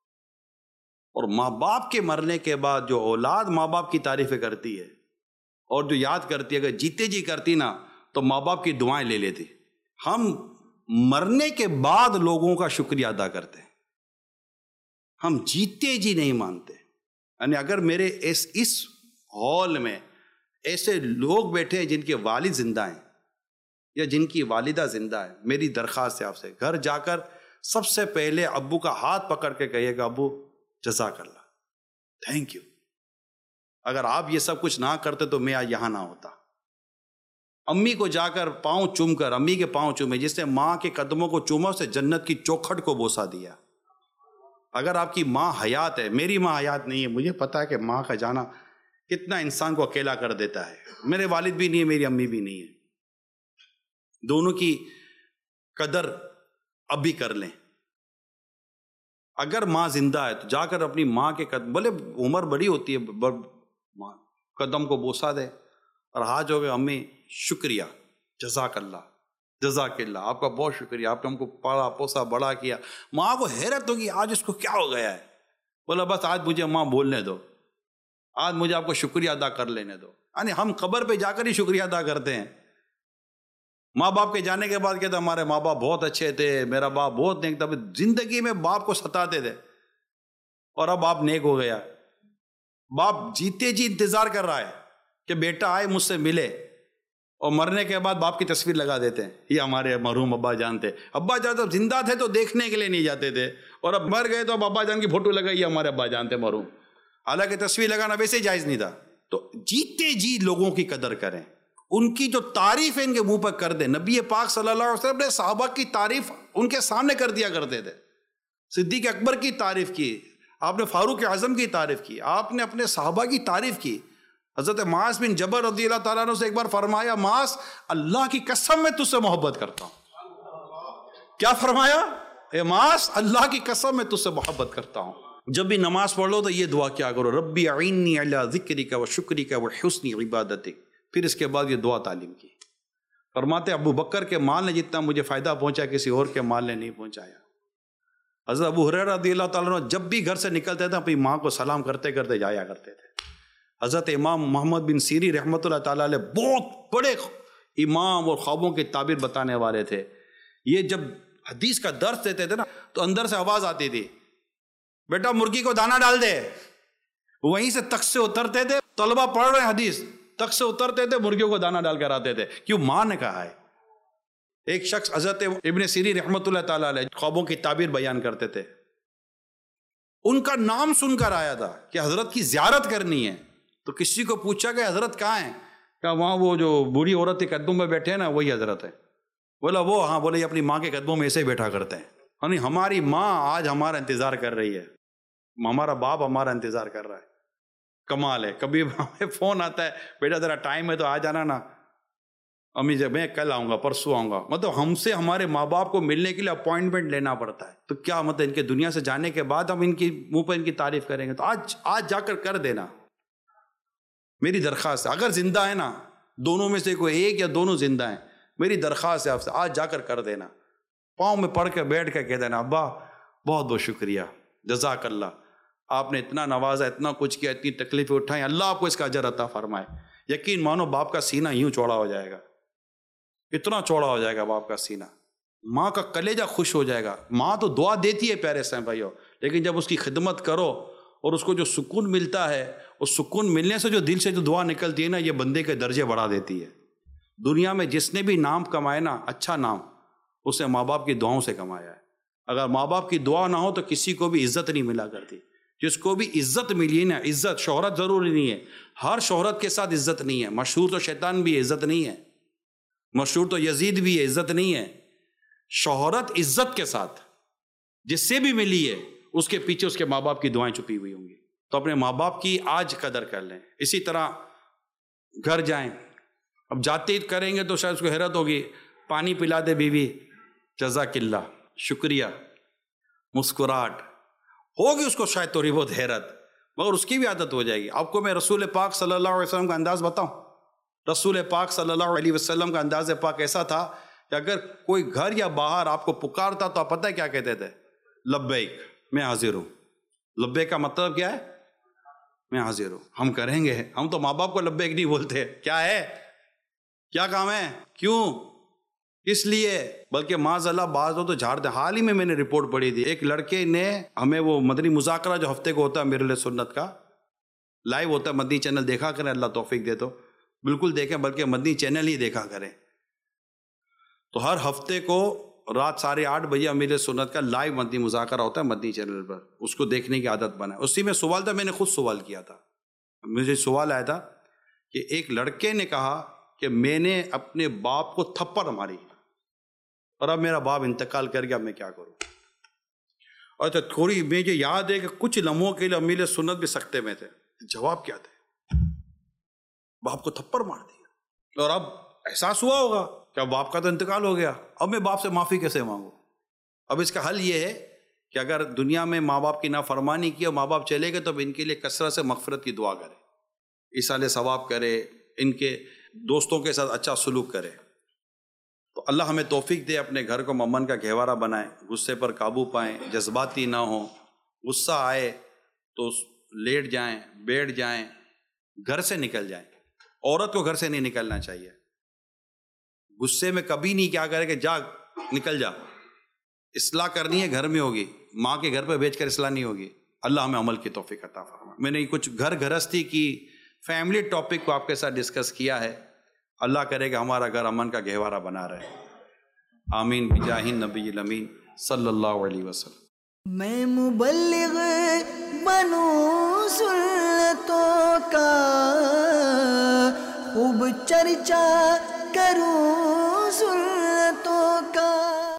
اور ماں باپ کے مرنے کے بعد جو اولاد ماں باپ کی تعریفیں کرتی ہے اور جو یاد کرتی ہے، اگر جیتے جی کرتی نا تو ماں باپ کی دعائیں لے لیتی۔ ہم مرنے کے بعد لوگوں کا شکریہ ادا کرتے ہیں، ہم جیتے جی نہیں مانتے. یعنی اگر میرے اس اس ہال میں ایسے لوگ بیٹھے ہیں جن کے والد زندہ ہیں یا جن کی والدہ زندہ ہے، میری درخواست ہے آپ سے، گھر جا کر سب سے پہلے ابو کا ہاتھ پکڑ کے کہیے گا ابو جزاک اللہ، تھینک یو. اگر آپ یہ سب کچھ نہ کرتے تو میں آج یہاں نہ ہوتا. امی کو جا کر پاؤں چوم کر، امی کے پاؤں چومے، جس نے ماں کے قدموں کو چوما اسے جنت کی چوکھٹ کو بوسا دیا. اگر آپ کی ماں حیات ہے، میری ماں حیات نہیں ہے، مجھے پتا ہے کہ ماں کا جانا کتنا انسان کو اکیلا کر دیتا ہے. میرے والد بھی نہیں ہے، میری امی بھی نہیں ہے، دونوں کی قدر اب بھی کر لیں. اگر ماں زندہ ہے تو جا کر اپنی ماں کے قدم، بولے عمر بڑی ہوتی ہے، ماں قدم کو بوسا دے اور ہاتھ ہو گئے، امی شکریہ، جزاک اللہ، جزاک اللہ، آپ کا بہت شکریہ، آپ نے ہم کو پالا پوسا بڑا کیا. ماں کو حیرت ہوگی آج اس کو کیا ہو گیا ہے. بولا بس آج مجھے ماں بولنے دو، آج مجھے آپ کو شکریہ ادا کر لینے دو. یعنی ہم قبر پہ جا کر ہی شکریہ ادا کرتے ہیں. ماں باپ کے جانے کے بعد کہتے ہمارے ماں باپ بہت اچھے تھے، میرا باپ بہت نیک تھا. زندگی میں باپ کو ستاتے تھے اور اب باپ نیک ہو گیا. باپ جیتے جی انتظار کر رہا ہے کہ بیٹا آئے مجھ سے ملے، اور مرنے کے بعد باپ کی تصویر لگا دیتے ہیں، یہ ہمارے مرحوم ابا جان تھے. ابا جان تو زندہ تھے تو دیکھنے کے لیے نہیں جاتے تھے، اور اب مر گئے تو اب ابا جان کی فوٹو لگائی، ہمارے ابا جان تھے مرحوم. حالانکہ تصویر لگانا ویسے ہی جائز نہیں تھا. تو جیتے جی لوگوں کی قدر کریں، ان کی جو تعریف ہے ان کے منہ پر کر دیں. نبی پاک صلی اللہ علیہ وسلم نے صحابہ کی تعریف ان کے سامنے کر دیا کرتے تھے. صدیق اکبر کی تعریف کی آپ نے، فاروق اعظم کی تعریف کی آپ نے، اپنے صحابہ کی تعریف کی. حضرت معاذ بن جبل رضی اللہ تعالیٰ عنہ سے ایک بار فرمایا، معاذ اللہ کی قسم میں تجھ سے محبت کرتا ہوں. کیا فرمایا؟ اے معاذ اللہ کی قسم میں تجھ سے محبت کرتا ہوں. جب بھی نماز پڑھ لو تو یہ دعا کیا کرو، ربی اعنی علی ذکرک و شکرک و حسن عبادتک. پھر اس کے بعد یہ دعا تعلیم کی. فرماتے ابو بکر کے مال نے جتنا مجھے فائدہ پہنچا کسی اور کے مال نے نہیں پہنچایا. حضرت ابو ہریرہ رضی اللہ تعالیٰ عنہ جب بھی گھر سے نکلتے تھے اپنی ماں کو سلام کرتے کرتے جایا کرتے تھے. حضرت امام محمد بن سیری رحمۃ اللہ تعالیٰ علیہ بہت بڑے امام اور خوابوں کی تعبیر بتانے والے تھے. یہ جب حدیث کا درس دیتے تھے نا تو اندر سے آواز آتی تھی، بیٹا مرغی کو دانا ڈال دے. وہیں سے تخت سے اترتے تھے، طلبہ پڑھ رہے ہیں حدیث، تخت سے اترتے تھے، مرغیوں کو دانا ڈال کر آتے تھے. کیوں؟ ماں نے کہا ہے. ایک شخص حضرت ابن سیری رحمۃ اللہ تعالیٰ علیہ خوابوں کی تعبیر بیان کرتے تھے، ان کا نام سن کر آیا تھا کہ حضرت کی زیارت کرنی ہے. تو کسی کو پوچھا کہ حضرت کہاں ہیں؟ کہ وہاں وہ جو بوڑھی عورت کے قدموں میں بیٹھے ہیں نا وہی حضرت ہے. بولا وہ؟ ہاں. بولے یہ اپنی ماں کے قدموں میں ایسے بیٹھا کرتے ہیں. یعنی ہماری ماں آج ہمارا انتظار کر رہی ہے، ہمارا باپ ہمارا انتظار کر رہا ہے. کمال ہے. کبھی ہمیں فون آتا ہے، بیٹا ذرا ٹائم ہے تو آ جانا نا. امی جب میں کل آؤں گا، پرسوں آؤں گا. مطلب ہم سے ہمارے ماں باپ کو ملنے کے لیے اپوائنٹمنٹ لینا پڑتا ہے. تو کیا مطلب ان کے دنیا سے جانے کے بعد ہم ان کی منہ پر ان کی تعریف کریں گے؟ تو آج آج جا کر کر دینا. میری درخواست ہے، اگر زندہ ہے نا، دونوں میں سے کوئی ایک یا دونوں زندہ ہیں، میری درخواست ہے آپ سے، آج جا کر کر دینا. پاؤں میں پڑھ کے بیٹھ کے کہہ دینا، ابا بہت بہت شکریہ، جزاک اللہ، آپ نے اتنا نوازا، اتنا کچھ کیا، اتنی تکلیفیں اٹھائیں، اللہ آپ کو اس کا اجر عطا فرمائے. یقین مانو باپ کا سینہ یوں چوڑا ہو جائے گا، اتنا چوڑا ہو جائے گا باپ کا سینہ. ماں کا کلیجہ خوش ہو جائے گا. ماں تو دعا دیتی ہے پیارے سے بھائیو، لیکن جب اس کی خدمت کرو اور اس کو جو سکون ملتا ہے، اس سکون ملنے سے جو دل سے جو دعا نکلتی ہے نا، یہ بندے کے درجے بڑھا دیتی ہے. دنیا میں جس نے بھی نام کمائے نا، اچھا نام، اس نے ماں باپ کی دعاؤں سے کمایا ہے. اگر ماں باپ کی دعا نہ ہو تو کسی کو بھی عزت نہیں ملا کرتی. جس کو بھی عزت ملی نا، عزت شہرت ضروری نہیں ہے، ہر شہرت کے ساتھ عزت نہیں ہے. مشہور تو شیطان بھی ہے، عزت نہیں ہے. مشہور تو یزید بھی ہے، عزت نہیں ہے. شہرت عزت کے ساتھ جس سے بھی ملی ہے، اس کے پیچھے اس کے ماں باپ کی دعائیں چھپی ہوئی ہوں گی. تو اپنے ماں باپ کی آج قدر کر لیں. اسی طرح گھر جائیں، اب جاتے ہی کریں گے تو شاید اس کو حیرت ہوگی، پانی پلا دے بیوی، جزاک اللہ، شکریہ، مسکراہٹ ہوگی اس کو شاید تھوڑی بہت حیرت، مگر اس کی بھی عادت ہو جائے گی. آپ کو میں رسول پاک صلی اللہ علیہ وسلم کا انداز بتاؤں. رسول پاک صلی اللہ علیہ وسلم کا انداز پاک ایسا تھا کہ اگر کوئی گھر یا باہر آپ کو پکارتا تو آپ پتہ ہے کیا کہتے تھے؟ لبیک، میں حاضر ہوں. لبیک کا مطلب کیا ہے؟ میں حاضر ہوں، ہم کریں گے. ہم تو ماں باپ کو لبیک نہیں بولتے. کیا ہے؟ کیا کام ہے؟ کیوں؟ کس لیے؟ بلکہ معاذ اللہ بعض ہو تو جھاڑ دیں. حال ہی میں میں نے رپورٹ پڑھی تھی, ایک لڑکے نے ہمیں وہ مدنی مذاکرہ جو ہفتے کو ہوتا ہے میرے لیے سنت کا لائیو ہوتا ہے, مدنی چینل دیکھا کریں, اللہ توفیق دے تو بالکل دیکھیں, بلکہ مدنی چینل ہی دیکھا کریں. تو ہر ہفتے کو رات ساڑھے آٹھ بجے امیر سنت کا لائیو مدنی مذاکرہ ہوتا ہے مدنی چینل پر, اس کو دیکھنے کی عادت بنائے. اسی میں سوال تھا, میں نے خود سوال کیا تھا, مجھے سوال آیا تھا کہ ایک لڑکے نے کہا کہ میں نے اپنے باپ کو تھپڑ ماری اور اب میرا باپ انتقال کر گیا, میں کیا کروں. اور تو تھوڑی مجھے یاد ہے کہ کچھ لمحوں کے لیے امیر سنت بھی سکتے میں تھے. جواب کیا تھے؟ باپ کو تھپڑ مار دیا اور اب احساس ہوا ہوگا کہ اب باپ کا تو انتقال ہو گیا, اب میں باپ سے معافی کیسے مانگوں. اب اس کا حل یہ ہے کہ اگر دنیا میں ماں باپ کی نافرمانی کی اور ماں باپ چلے گئے تو اب ان کے لیے کثرت سے مغفرت کی دعا کرے, ایصال ثواب کرے, ان کے دوستوں کے ساتھ اچھا سلوک کرے. تو اللہ ہمیں توفیق دے, اپنے گھر کو امن کا گہوارہ بنائیں, غصے پر قابو پائیں, جذباتی نہ ہوں. غصہ آئے تو لیٹ جائیں, بیٹھ جائیں, گھر سے نکل جائیں. عورت کو گھر سے نہیں نکلنا چاہیے. غصے میں کبھی نہیں کیا کرے کہ جا نکل جا, اصلاح کرنی ہے گھر میں ہوگی, ماں کے گھر پہ بیچ کر اصلاح نہیں ہوگی. اللہ ہمیں عمل کی توفیق عطا فرمائے. میں نے کچھ گھر گھرستی کی فیملی ٹاپک کو آپ کے ساتھ ڈسکس کیا ہے. اللہ کرے گا ہمارا گھر امن کا گہوارہ بنا رہے. آمین بجاہ النبی الامین صلی اللہ علیہ وسلم. میں مبلغ بنوں سنتوں کا خوب چرچا کروں